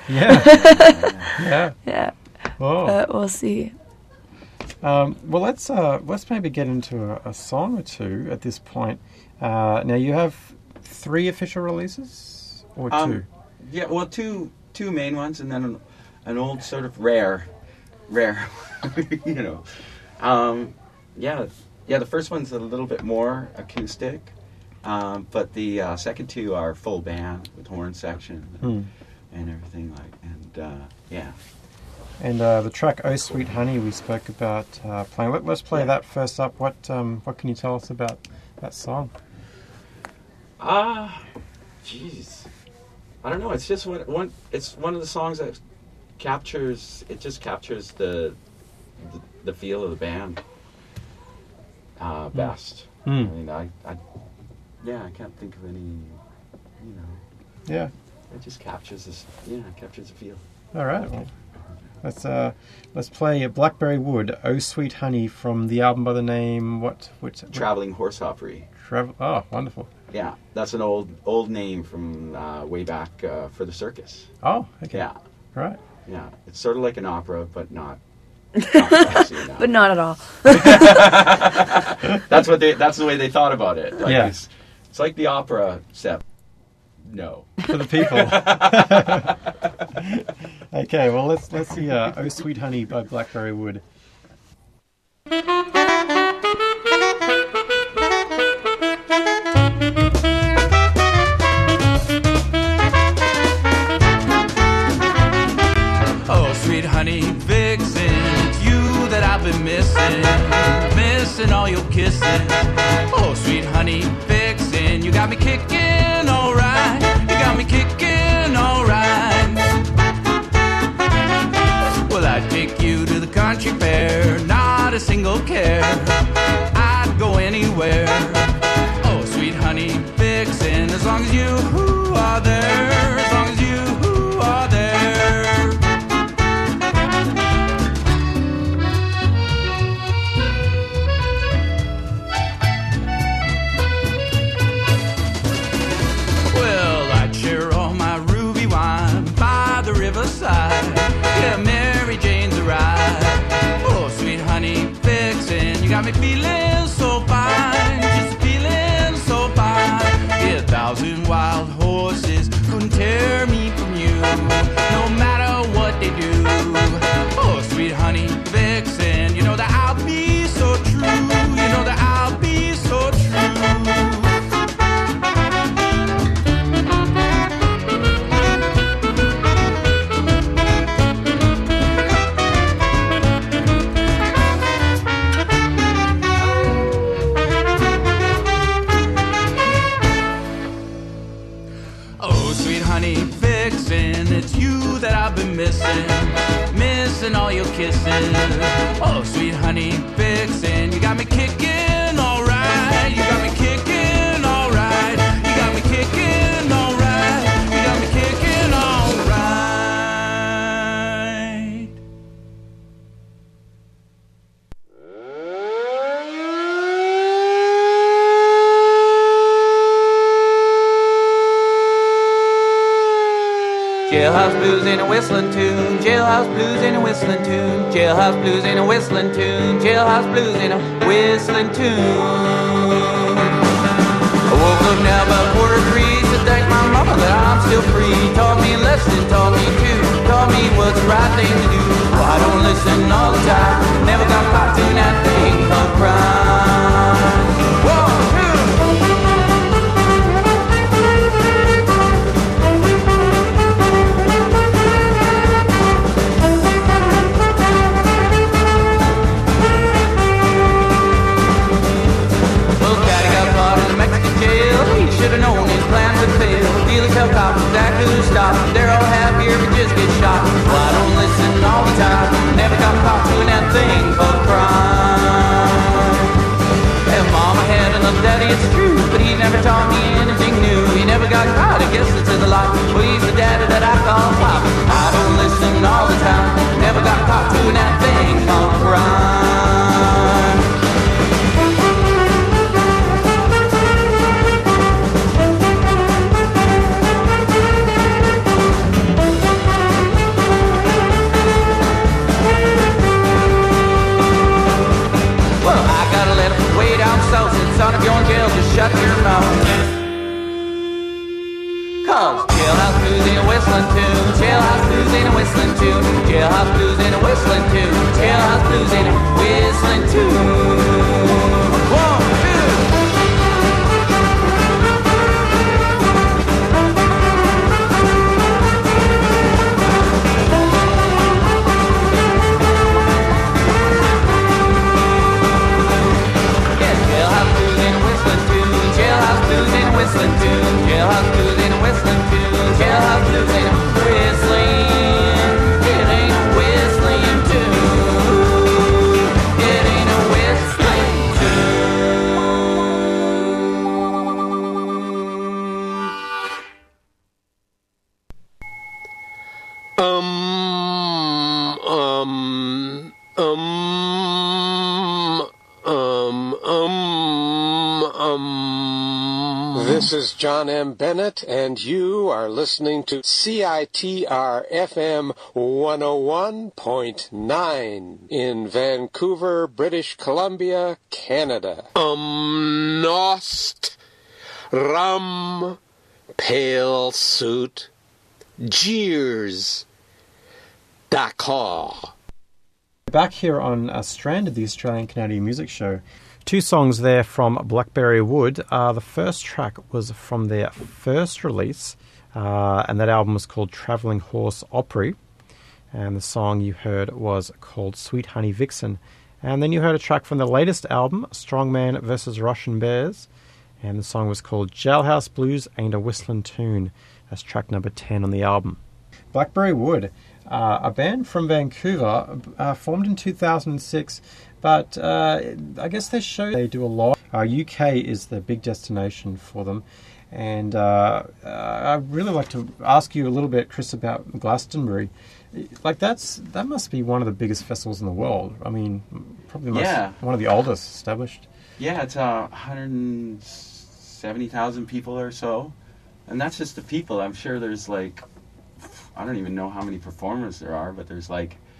Yeah. Whoa. But we'll see. Well, let's maybe get into a song or two at this point. Now you have 3 official releases or 2? Yeah, well, two main ones, and then an old sort of rare. The first one's a little bit more acoustic, but the second 2 are full band with horn section and everything And the track "Oh Sweet Honey" we spoke about playing. Let's play that first up. What can you tell us about that song? Jeez, I don't know. It's just it's one of the songs that captures the feel of the band best. I can't think of any, Yeah. It just captures the feel. All right. Well, Let's play Blackberry Wood, Oh Sweet Honey, from the album by the name what? Traveling Horsehoppery. Oh, wonderful. Yeah, that's an old name from way back for the circus. Oh, okay. Yeah. Right. Yeah, it's sort of like an opera, but not. But not at all. That's the way they thought about it. Like, yeah. It's like the opera, except no. For the people. Okay, well let's see Oh Sweet Honey by Blackberry Wood. Oh, sweet honey vixen, it's you that I've been missing all your kisses. Oh, sweet honey vixen, you got me kicking alright, you got me kicking alright. Well, I'd take you to the country fair, not a single care, I'd go anywhere. Oh, sweet honey vixen, as long as you are there, as long as you are there. Yeah, Mary Jane's a ride. Oh, sweet honey vixen, you got me feeling so fine, just feeling so fine. Yeah, 1,000 wild horses couldn't tear me from you, no matter what they do. Oh, sweet honey vixen, you know that I'll be so true, you know that I'll be so true. Honey vixen, it's you that I've been missing all your kisses. Oh, sweet honey vixen, you got me kicking alright, you got me kicking alright, you got me kicking alright, you got me kicking alright. Jailhouse blues in a whistling tune, jailhouse blues in a whistling tune, jailhouse blues in a whistling tune, jailhouse blues in a whistling tune. I woke up now about 2:45 to thank my mama that I'm still free. Taught me a lesson, taught me too, taught me what's the right thing to do. Well, I don't listen all the time, never got caught doing that thing called crime. 1, 2. Should've known his plan would fail. Dealers help cops, that could stop. They're all happier but just get shot. Well, I don't listen all the time. Never got caught doing that thing called crime. And mama had enough daddy, it's true, but he never taught me anything new. He never got caught, I guess it's in the lot. Well, he's the daddy that I call pop. I don't listen all the time. Never got caught doing that thing called crime. Son of your own jail, just shut your mouth. Cause jailhouse blues ain't a whistling tune, jailhouse blues ain't a whistling tune, jailhouse blues ain't a whistling tune, jailhouse blues ain't a whistling tune. 1, 2. Whistling tune, jailhouse blues ain't a whistling tune, jailhouse blues ain't a whistling. It ain't a whistling tune. It ain't a whistling tune. This is John M. Bennett, and you are listening to CITR FM 101.9 in Vancouver, British Columbia, Canada. Nost, Rum, Pale Suit, Jeers, D'accord. Back here on Stranded, the Australian Canadian Music Show. 2 songs there from Blackberry Wood. The first track was from their first release, and that album was called Travelling Horse Opry. And the song you heard was called Sweet Honey Vixen. And then you heard a track from the latest album, Strongman vs. Russian Bears. And the song was called Jailhouse Blues Ain't a Whistlin' Tune. That's track number 10 on the album. Blackberry Wood, a band from Vancouver, formed in 2006. But I guess they do a lot. UK is the big destination for them. And I'd really like to ask you a little bit, Chris, about Glastonbury. Like, that must be one of the biggest festivals in the world. I mean, probably one of the oldest established. Yeah, it's 170,000 people or so. And that's just the people. I'm sure there's like, I don't even know how many performers there are, but there's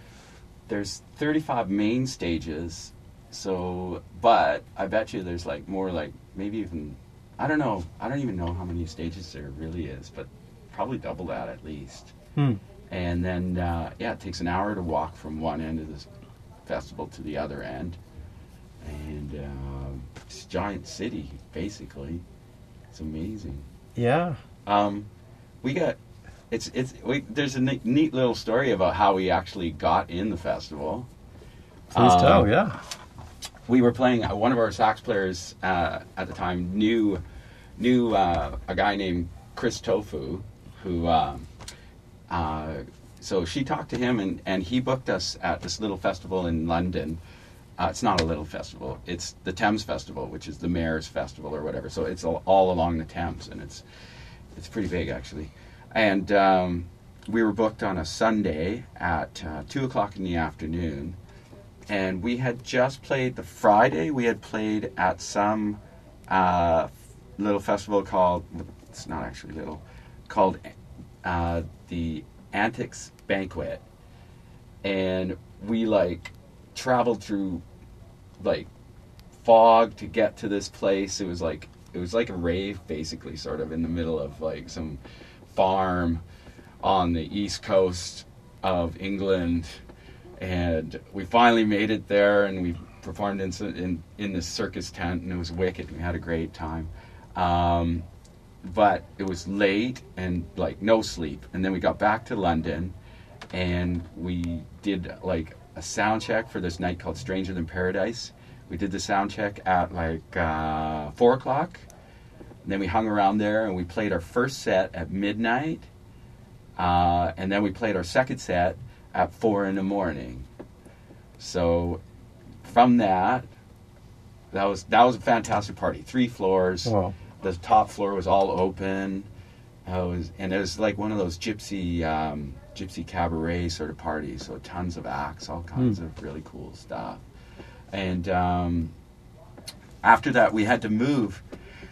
35 main stages, so, but I bet you there's like more, like maybe even, I don't know, I don't even know how many stages there really is, but probably double that at least. And then, it takes an hour to walk from one end of this festival to the other end, and it's a giant city, basically. It's amazing. Yeah. There's a neat little story about how we actually got in the festival. Please tell, yeah. We were playing, one of our sax players at the time knew a guy named Chris Tofu, who, so she talked to him and he booked us at this little festival in London. It's not a little festival, it's the Thames Festival, which is the Mayor's Festival or whatever. So it's all along the Thames, and it's pretty big actually. And we were booked on a Sunday at 2 o'clock in the afternoon. And we had just played the Friday. We had played at some little festival called, it's not actually little, called the Antics Banquet. And we traveled through fog to get to this place. It was like a rave, basically, sort of in the middle of some farm on the east coast of England, and we finally made it there, and we performed in this circus tent, and it was wicked. We had a great time, but it was late and no sleep. And then we got back to London, and we did a sound check for this night called Stranger Than Paradise. We did the sound check at 4 o'clock. And then we hung around there, and we played our first set at midnight, and then we played our second set at 4 in the morning. So from that was a fantastic party. 3 floors. Wow. The top floor was all open. It was like one of those gypsy cabaret sort of parties. So tons of acts, all kinds of really cool stuff. And after that, we had to move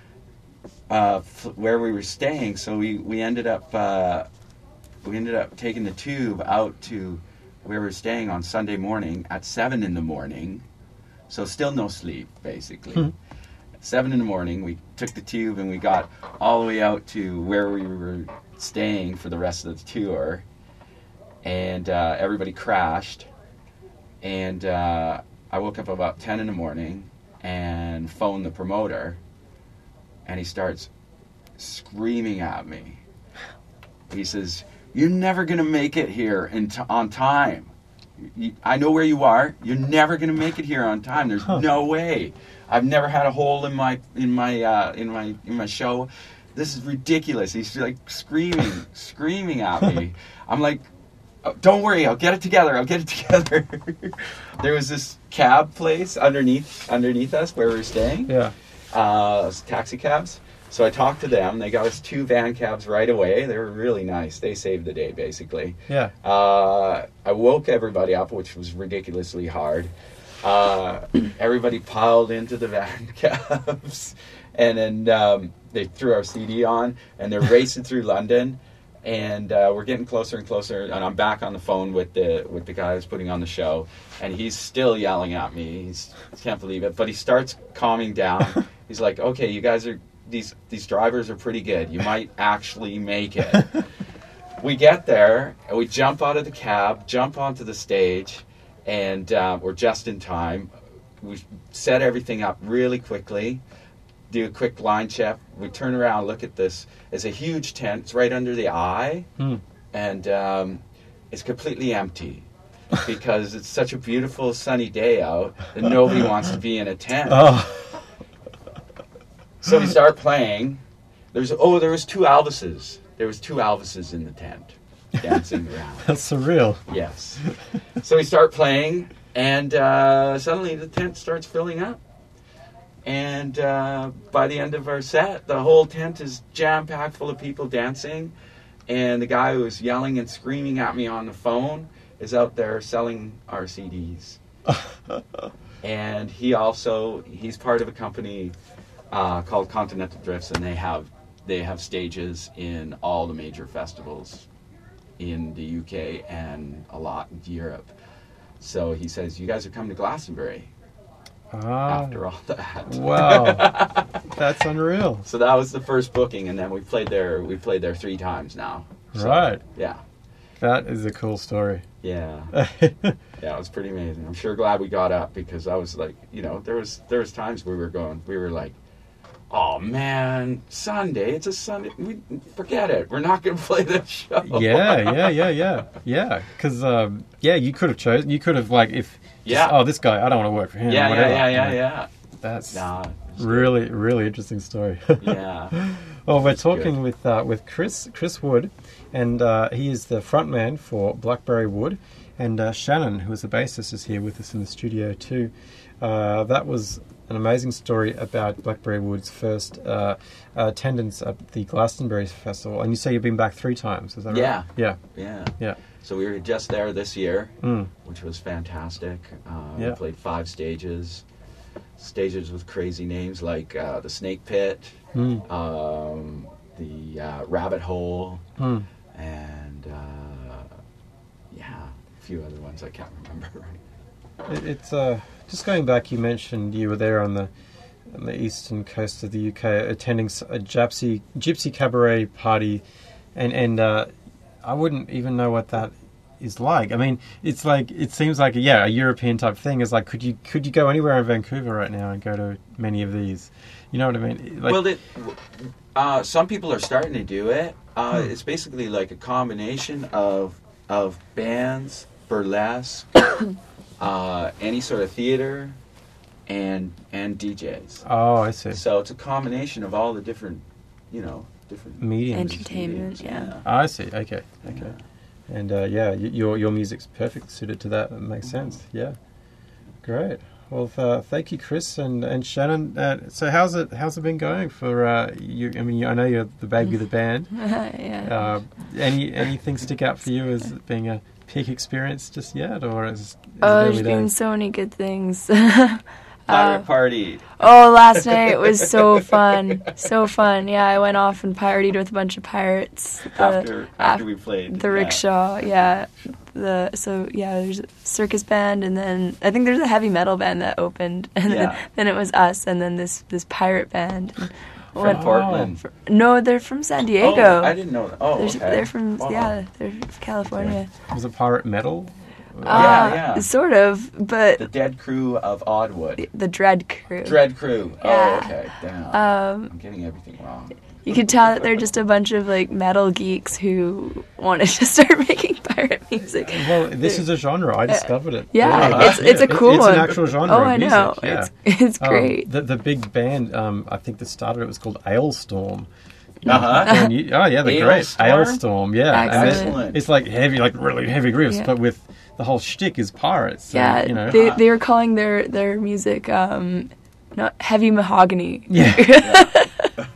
where we were staying, so we ended up taking the tube out to where we were staying on Sunday morning at 7 in the morning. So still no sleep, basically. At 7 in the morning, we took the tube and we got all the way out to where we were staying for the rest of the tour, and everybody crashed. And I woke up about 10 in the morning and phoned the promoter. And he starts screaming at me. He says, "You're never going to make it here on time. I know where you are. You're never going to make it here on time. There's no way. I've never had a hole in my show. This is ridiculous." He's screaming at me. I'm like, "Oh, don't worry. I'll get it together. There was this cab place underneath us where we were staying. Yeah. Taxi cabs. So I talked to them. They got us 2 van cabs right away. They were really nice. They saved the day, basically. Yeah. I woke everybody up, which was ridiculously hard. Everybody piled into the van cabs. And then they threw our CD on, and they're racing through London. And we're getting closer and closer. And I'm back on the phone with the guy who's putting on the show. And he's still yelling at me. I can't believe it. But he starts calming down. He's like, okay, you guys are... These drivers are pretty good. You might actually make it. We get there, and we jump out of the cab, jump onto the stage, and we're just in time. We set everything up really quickly, do a quick line check. We turn around, look at this. It's a huge tent. It's right under the eye, and it's completely empty because it's such a beautiful sunny day out that nobody wants to be in a tent. Oh. So we start playing. There was 2 Elvises. There was 2 Elvises in the tent dancing around. That's surreal. Yes. So we start playing, and suddenly the tent starts filling up. And by the end of our set, the whole tent is jam-packed full of people dancing. And the guy who was yelling and screaming at me on the phone is out there selling our CDs. And he's part of a company called Continental Drifts, and they have stages in all the major festivals in the UK and a lot in Europe. So he says, you guys are coming to Glastonbury after all that. Wow. That's unreal. So that was the first booking, and then we played there 3 times now. So, right. Yeah. That is a cool story. Yeah. Yeah, it was pretty amazing. I'm sure glad we got up, because I was like, there was times we were like, oh man, Sunday, it's a Sunday, forget it, we're not going to play this show. Yeah, because you could have like, if this guy, I don't want to work for him. Yeah. That's really, really interesting story. Yeah. Well, we're talking with Chris Wood, and he is the frontman for Blackberry Wood, and Shannon, who is the bassist, is here with us in the studio too. That was an amazing story about Blackberry Wood's first attendance at the Glastonbury Festival. And you say you've been back 3 times, is that right? Yeah. So we were just there this year, which was fantastic. We played 5 stages with crazy names like the Snake Pit, the Rabbit Hole, and a few other ones I can't remember. It's just going back. You mentioned you were there on the eastern coast of the UK, attending a gypsy cabaret party, and I wouldn't even know what that is like. I mean, it's like, it seems like a European type thing. Is like, could you go anywhere in Vancouver right now and go to many of these? You know what I mean? Like, well, some people are starting to do it. It's basically like a combination of bands, burlesque, any sort of theater, and DJs. Oh, I see. So it's a combination of all the different mediums. Entertainment, yeah. I see. Okay. Yeah. And your music's perfectly suited to that. That makes sense. Yeah. Great. Well, thank you, Chris and Shannon. So how's it been going for you? I mean, I know you're the baby of the band. Yeah. Anything stick out for you as being a peak experience just yet, or is there's been so many good things. Pirate party. Oh, last night was so fun. So fun. Yeah, I went off and partied with a bunch of pirates. After we played. The rickshaw, yeah. There's a circus band, and then I think there's a heavy metal band that opened, and then it was us, and then this pirate band. From Portland? No, they're from San Diego. Oh, I didn't know that. Oh, okay. They're from, they're from California. Was it pirate metal? Sort of, but... The Dead Crew of Oddwood. The Dread Crew. Dread Crew. Yeah. Oh, okay. Damn. I'm getting everything wrong. You could tell that they're just a bunch of like metal geeks who wanted to start making pirate music. Well, this is a genre. I discovered it. Yeah, it's a cool one. It's an actual genre. Oh, I of music. know. Yeah. It's great. The big band, I think that started it was called Ailstorm. Uh-huh. They're great. Ailstorm, yeah. Excellent. And it's like heavy, like really heavy riffs, but with the whole shtick is pirates. So, they were calling their music not heavy mahogany. Yeah.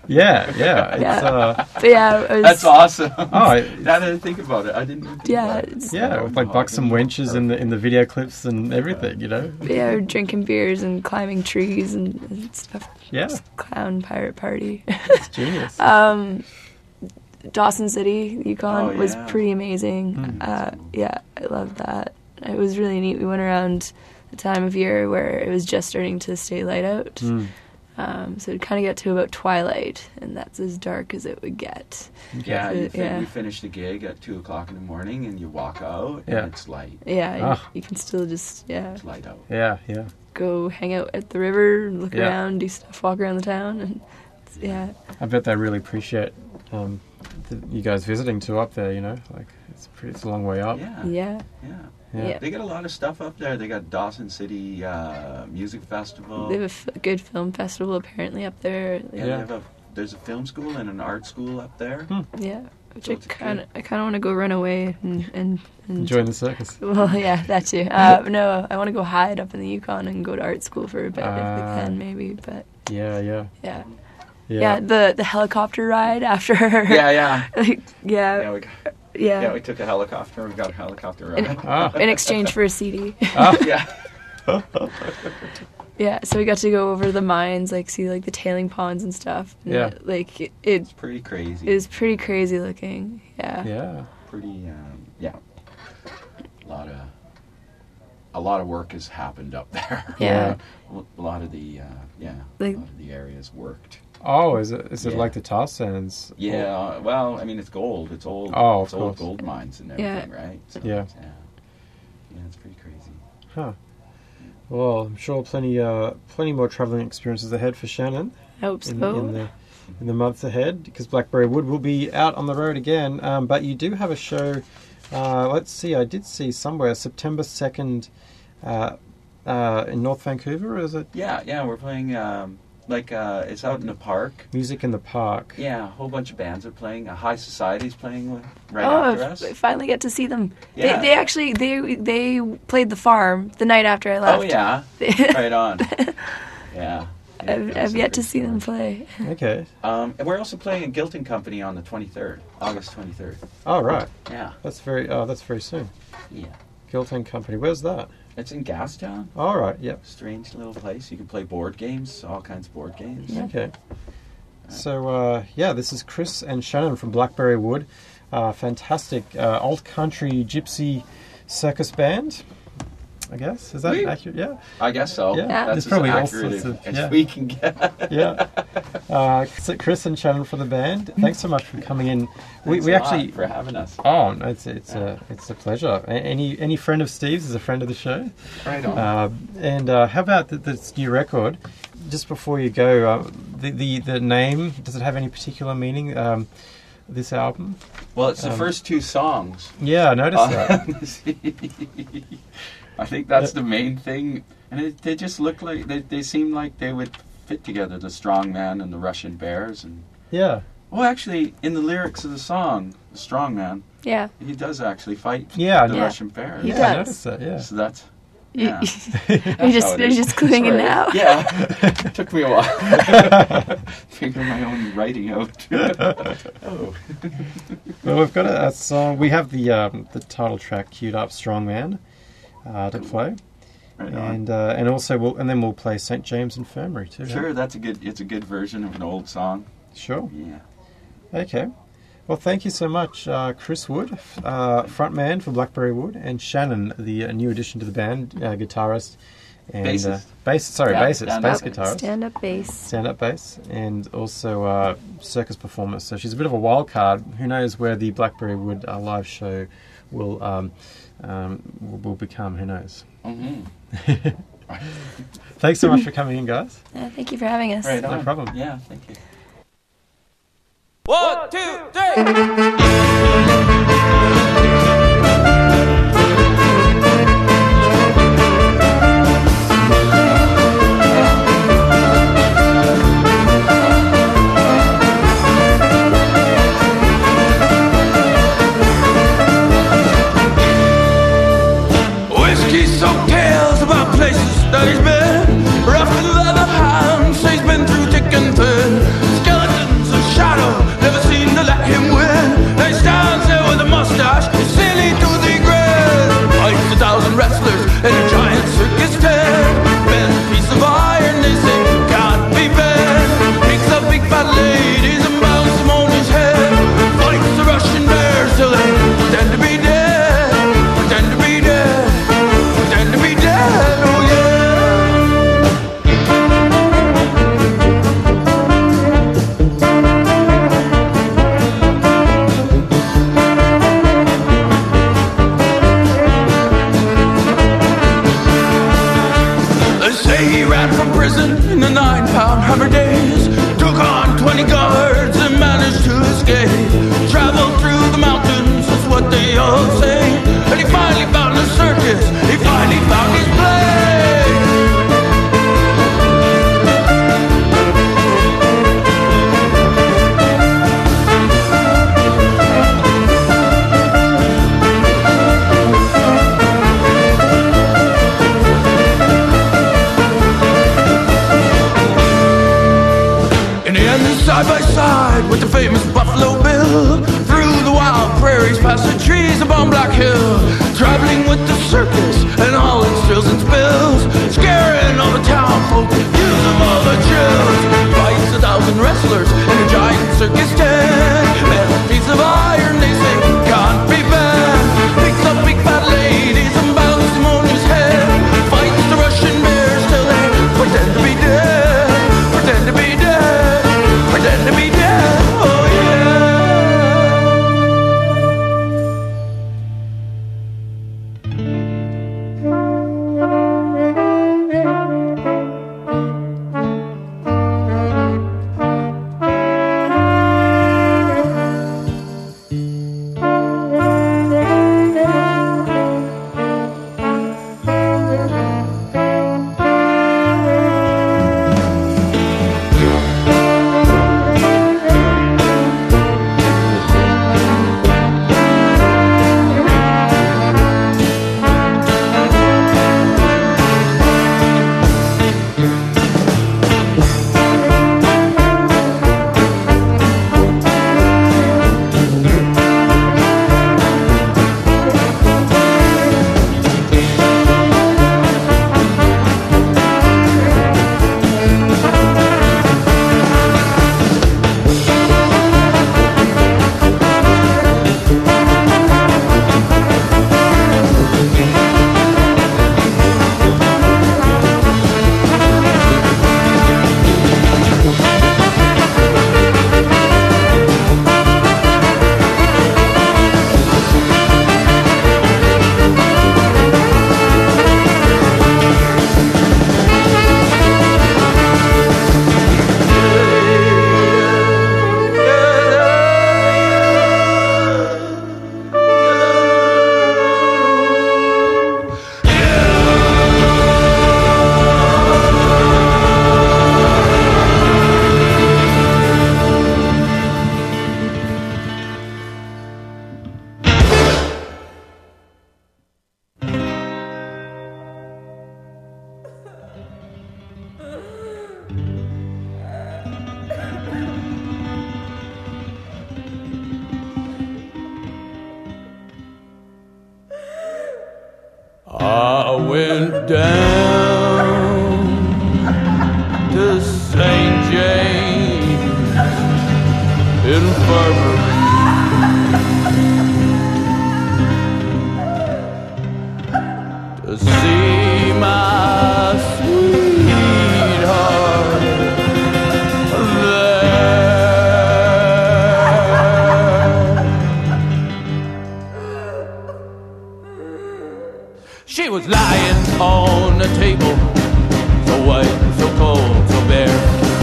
Yeah. It's, But yeah, it was, That's awesome. Oh, now that I think about it, I didn't even think about it. Yeah, with like buxom wenches in the video clips and everything, you know. yeah, drinking beers and climbing trees and stuff. Yeah. Just clown pirate party. It's genius. Dawson City, Yukon, was yeah. pretty amazing. Yeah, I loved that. It was really neat. We went around a time of year where it was just starting to stay light out. So it kind of get to about twilight, and that's as dark as it would get. Yeah, So, you finish the gig at 2 o'clock in the morning, and you walk out, Yeah. and it's light. Yeah, you can still just, It's light out. Yeah. go hang out at the river, look Yeah. around, do stuff, walk around the town, and I bet they really appreciate you guys visiting too up there. You know, like it's a long way up. Yeah. They got a lot of stuff up there. They got Dawson City Music Festival. They have a good film festival apparently up there. Yeah, there's a film school and an art school up there. Yeah, which So I it's kind of want to go run away and Join the circus. Well, yeah, that too. No, I want to go hide up in the Yukon and go to art school for a bit if we can, maybe. But Yeah. the helicopter ride after. Yeah. Yeah. We took a helicopter. We got a helicopter ride. In exchange for a CD. Yeah. Yeah, so we got to go over the mines, like see like the tailing ponds and stuff. And Yeah. it's pretty crazy. It was pretty crazy looking. Yeah. Yeah. Pretty. A lot of work has happened up there. Yeah. A lot of the Like- a lot of the areas worked. Oh, is it Yeah. like the tar sands? Yeah, well, I mean, it's gold. It's old. Oh, it's of old course. gold mines and Yeah. everything, right? So, Yeah. it's pretty crazy. Huh. Well, I'm sure plenty more travelling experiences ahead for Shannon. I hope so. In the months ahead, because Blackberry Wood will be out on the road again. But you do have a show. Let's see. I did see somewhere September 2nd in North Vancouver. Is it? Yeah. We're playing. It's out in the park. Music in the Park. Yeah, a whole bunch of bands are playing. High Society's playing right Oh, after us. I finally get to see them. Yeah. They actually they played the farm the night after I left. Oh yeah, right on. Yeah. I've yet to see them play. Okay. And we're also playing at Guilt and Company on the 23rd, August 23rd. Oh right. Yeah. That's very soon. Yeah. Guilt and Company. Where's that? It's in Gastown. All right. Yep. Strange little place. You can play board games, all kinds of board games. Okay. So, this is Chris and Shannon from Blackberry Wood. Fantastic old country gypsy circus band, I guess. Is that accurate? Yeah. I guess so. Yeah. That's There's probably as all accurate sorts as of... we can get. Yeah. So Chris and Shannon for the band. Thanks so much for coming in. Thanks we a actually lot for having us. Oh, no, it's a pleasure. Any friend of Steve's is a friend of the show. Right on. And how about this new record? Just before you go, the name, does it have any particular meaning? This album? Well, it's the first two songs. Yeah, I noticed that. I think that's the main thing. And they just look like, they seem like they would fit together, the Strong Man and the Russian Bears. And yeah. Well, actually, in the lyrics of the song, the Strong Man, yeah, he does actually fight the Yeah. Russian Bears. He Yeah, does. I noticed that, yeah. So that's... You- Yeah. You're just cluing in now. Yeah. It took me a while. Figure my own writing out. Oh. Well, we've got a song. We have the title track queued up, Strong Man, to play. Right on. And also we'll play St. James Infirmary too. Sure, yeah? it's a good version of an old song. Sure. Yeah. Okay. Well, thank you so much, Chris Wood, frontman for Blackberry Wood, and Shannon, the new addition to the band, guitarist and Bassist. bass guitarist, Stand-up bass, and also circus performer. So she's a bit of a wild card. Who knows where the Blackberry Wood live show will become? Who knows? Mm-hmm. Thanks so much for coming in, guys. Thank you for having us. Right No on. problem. Yeah, thank you. 1, 2, 3. Whiskey-soaked tales about places that he's been. Rough and leather hands, he's been through thick and thin. Skeletons side by side with the famous Buffalo Bill, through the wild prairies, past the trees upon Black Hill, traveling with the circus and all its thrills and spills, scaring all the town folk, using all the drills, fights 1,000 wrestlers in a giant circus tent, metal piece of iron they say can't be banned, picks up big fat ladies and bounce them on his head, fights the Russian bears till they pretend to be dead, pretend to be dead, pretend to be dead, oh yeah. I went down to St. James Infirmary to see my sweetheart there. She was lying on the table, so white, so cold, so bare.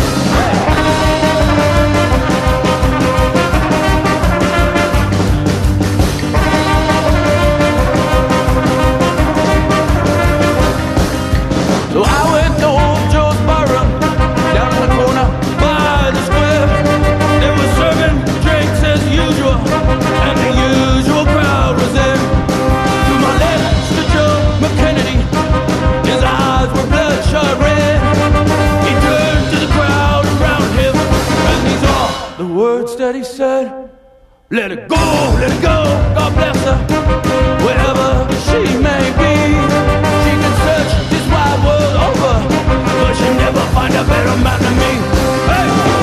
So I went to old Joe's Barrow, down in the corner by the square. They were serving drinks as usual, and the usual crowd was there. To my left stood Joe McKennedy, his eyes were bloodshot red. He turned to the crowd around him, and these are the words that he said. Let it go, God bless her, wherever she may be. She can search this wide world over, but she'll never find a better man than me. Hey!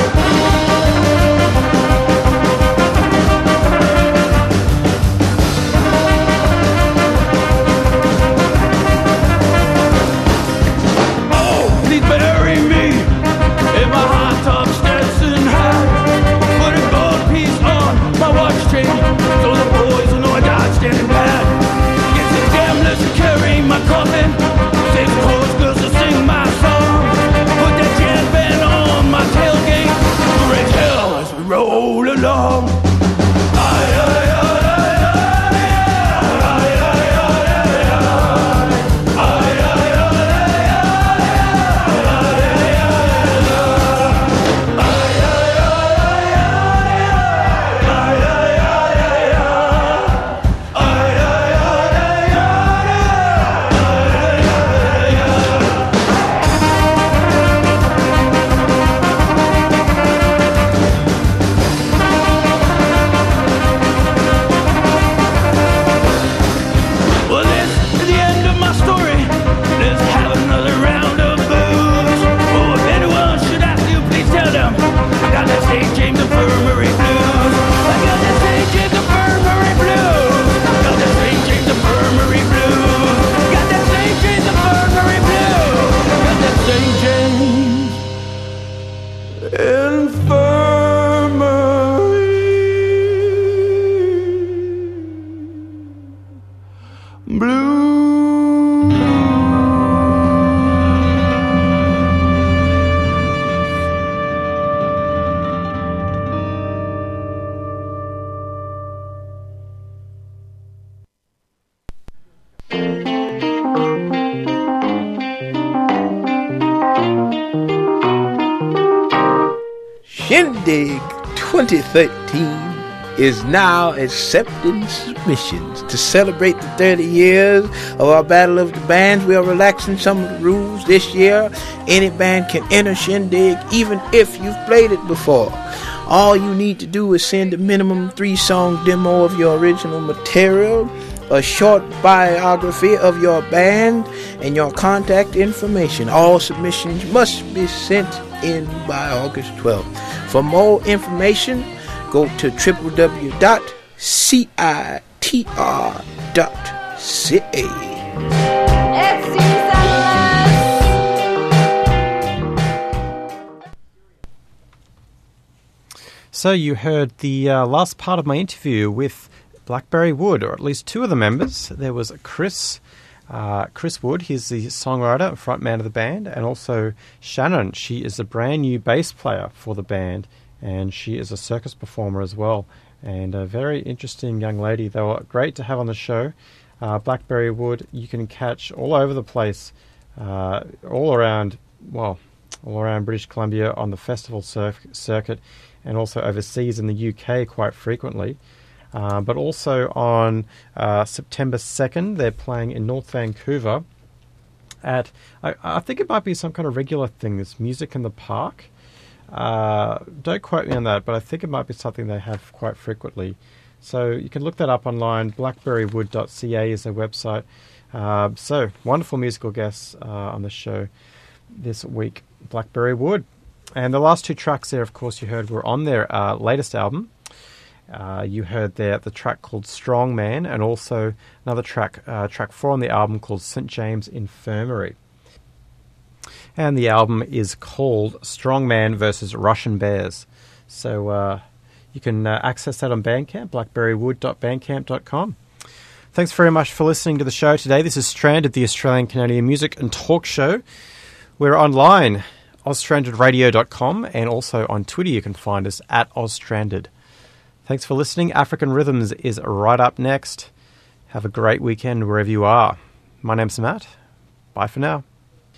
Please bury me in my hot top Stetson hat. Put a gold piece on my watch chain, so the boys will know I died standing pat. Get the gamblers to carry my coffin, save the chorus girls to sing my song. Put that jazz band on my tailgate, to raise hell as we roll along. Shindig 2013 is now accepting submissions. To celebrate the 30 years of our Battle of the Bands, we are relaxing some of the rules this year. Any band can enter Shindig even if you've played it before. All you need to do is send a minimum 3-song demo of your original material, a short biography of your band, and your contact information. All submissions must be sent in by August 12th. For more information, go to www.citr.ca. So you heard the last part of my interview with Blackberry Wood, or at least two of the members. There was Chris Wood, he's the songwriter and frontman of the band, and also Shannon. She is a brand new bass player for the band, and she is a circus performer as well, and a very interesting young lady. They were great to have on the show. Blackberry Wood you can catch all over the place, all around British Columbia on the festival circuit, and also overseas in the UK quite frequently. But also on September 2nd, they're playing in North Vancouver at, I think it might be some kind of regular thing, this Music in the Park. Don't quote me on that, but I think it might be something they have quite frequently. So you can look that up online. blackberrywood.ca is their website. So wonderful musical guests on the show this week, Blackberry Wood. And the last two tracks there, of course, you heard were on their latest album. You heard there the track called Strong Man, and also another track 4 on the album called St. James Infirmary. And the album is called Strong Man vs. Russian Bears. So you can access that on Bandcamp, blackberrywood.bandcamp.com. Thanks very much for listening to the show today. This is Stranded, the Australian Canadian music and talk show. We're online, ozstrandedradio.com, and also on Twitter you can find us at ozstranded. Thanks for listening. African Rhythms is right up next. Have a great weekend wherever you are. My name's Matt. Bye for now.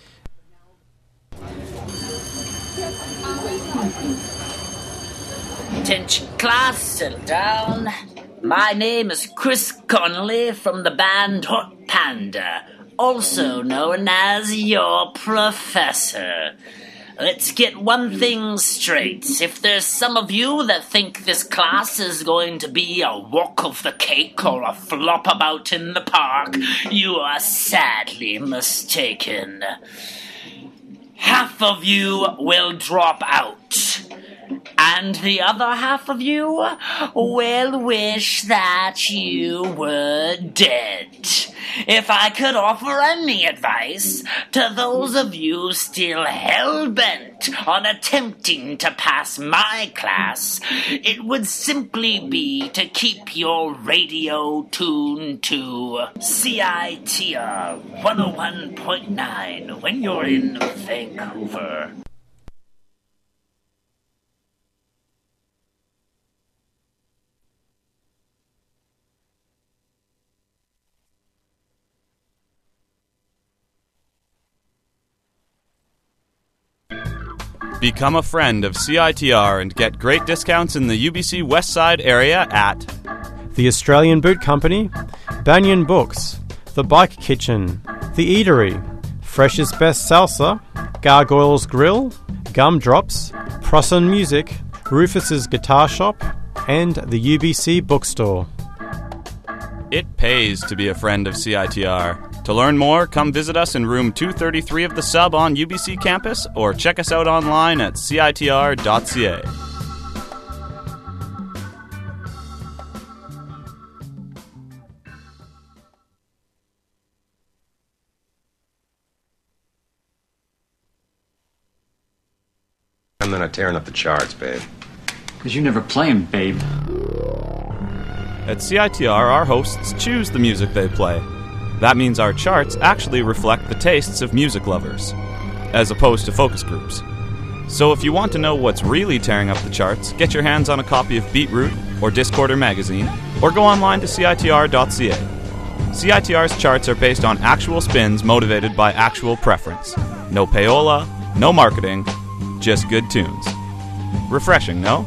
Attention class, settle down. My name is Chris Connolly from the band Hot Panda, also known as your professor. Let's get one thing straight. If there's some of you that think this class is going to be a walk of the cake or a flop about in the park, you are sadly mistaken. Half of you will drop out, and the other half of you will wish that you were dead. If I could offer any advice to those of you still hell-bent on attempting to pass my class, it would simply be to keep your radio tuned to CITR 101.9 when you're in Vancouver. Become a friend of CITR and get great discounts in the UBC West Side area at The Australian Boot Company, Banyan Books, The Bike Kitchen, The Eatery, Fresh's Best Salsa, Gargoyles Grill, Gumdrops, Prosson Music, Rufus's Guitar Shop, and the UBC Bookstore. It pays to be a friend of CITR. To learn more, come visit us in room 233 of the Sub on UBC campus, or check us out online at citr.ca. I'm not tearing up the charts, babe. Because you never play 'em, babe. At CITR, our hosts choose the music they play. That means our charts actually reflect the tastes of music lovers, as opposed to focus groups. So if you want to know what's really tearing up the charts, get your hands on a copy of Beatroot or Discorder magazine, or go online to citr.ca. CITR's charts are based on actual spins motivated by actual preference. No payola, no marketing, just good tunes. Refreshing, no?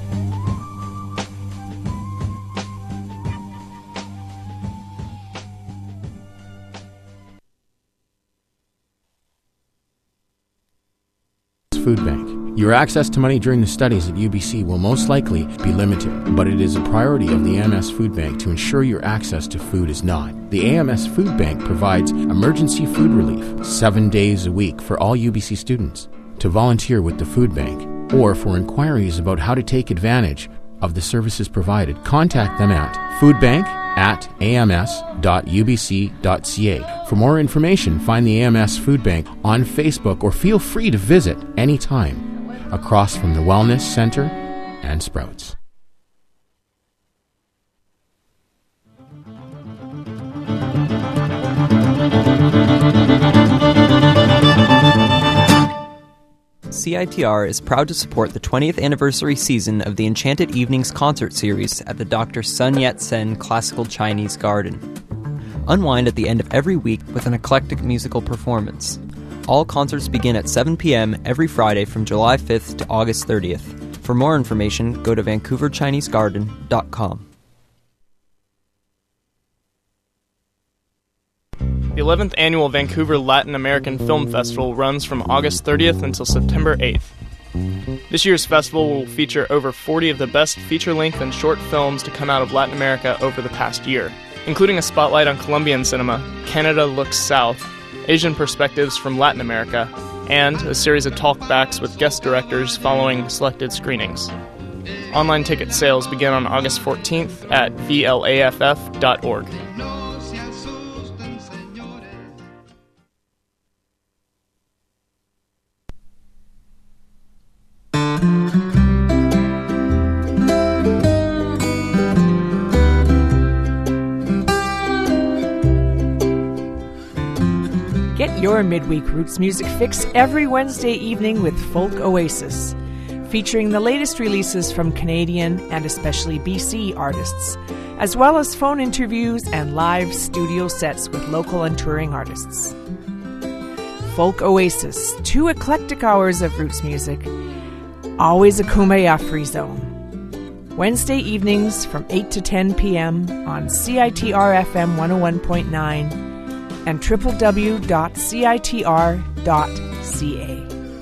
Food Bank. Your access to money during the studies at UBC will most likely be limited, but it is a priority of the AMS Food Bank to ensure your access to food is not. The AMS Food Bank provides emergency food relief 7 days a week for all UBC students. To volunteer with the Food Bank, or for inquiries about how to take advantage of the services provided, contact them at foodbank@ams.ubc.ca. For more information, find the AMS Food Bank on Facebook or feel free to visit anytime across from the Wellness Center and Sprouts. CITR is proud to support the 20th anniversary season of the Enchanted Evenings concert series at the Dr. Sun Yat-sen Classical Chinese Garden. Unwind at the end of every week with an eclectic musical performance. All concerts begin at 7 p.m. every Friday from July 5th to August 30th. For more information, go to vancouverchinesegarden.com. The 11th Annual Vancouver Latin American Film Festival runs from August 30th until September 8th. This year's festival will feature over 40 of the best feature-length and short films to come out of Latin America over the past year, including a spotlight on Colombian cinema, Canada Looks South, Asian Perspectives from Latin America, and a series of talkbacks with guest directors following selected screenings. Online ticket sales begin on August 14th at vlaff.org. Get your midweek roots music fix every Wednesday evening with Folk Oasis, featuring the latest releases from Canadian and especially BC artists, as well as phone interviews and live studio sets with local and touring artists. Folk Oasis, 2 eclectic hours of roots music, always a Kumbaya-free zone. Wednesday evenings from 8 to 10 p.m. on CITR FM 101.9 and www.citr.ca.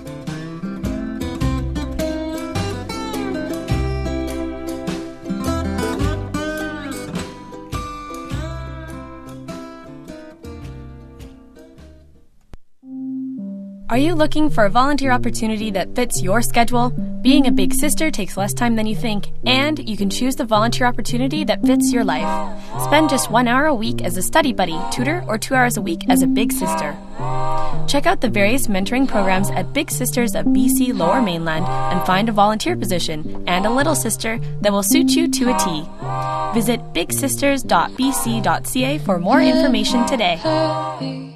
Are you looking for a volunteer opportunity that fits your schedule? Being a big sister takes less time than you think, and you can choose the volunteer opportunity that fits your life. Spend just 1 hour a week as a study buddy, tutor, or 2 hours a week as a big sister. Check out the various mentoring programs at Big Sisters of BC Lower Mainland and find a volunteer position and a little sister that will suit you to a T. Visit bigsisters.bc.ca for more information today.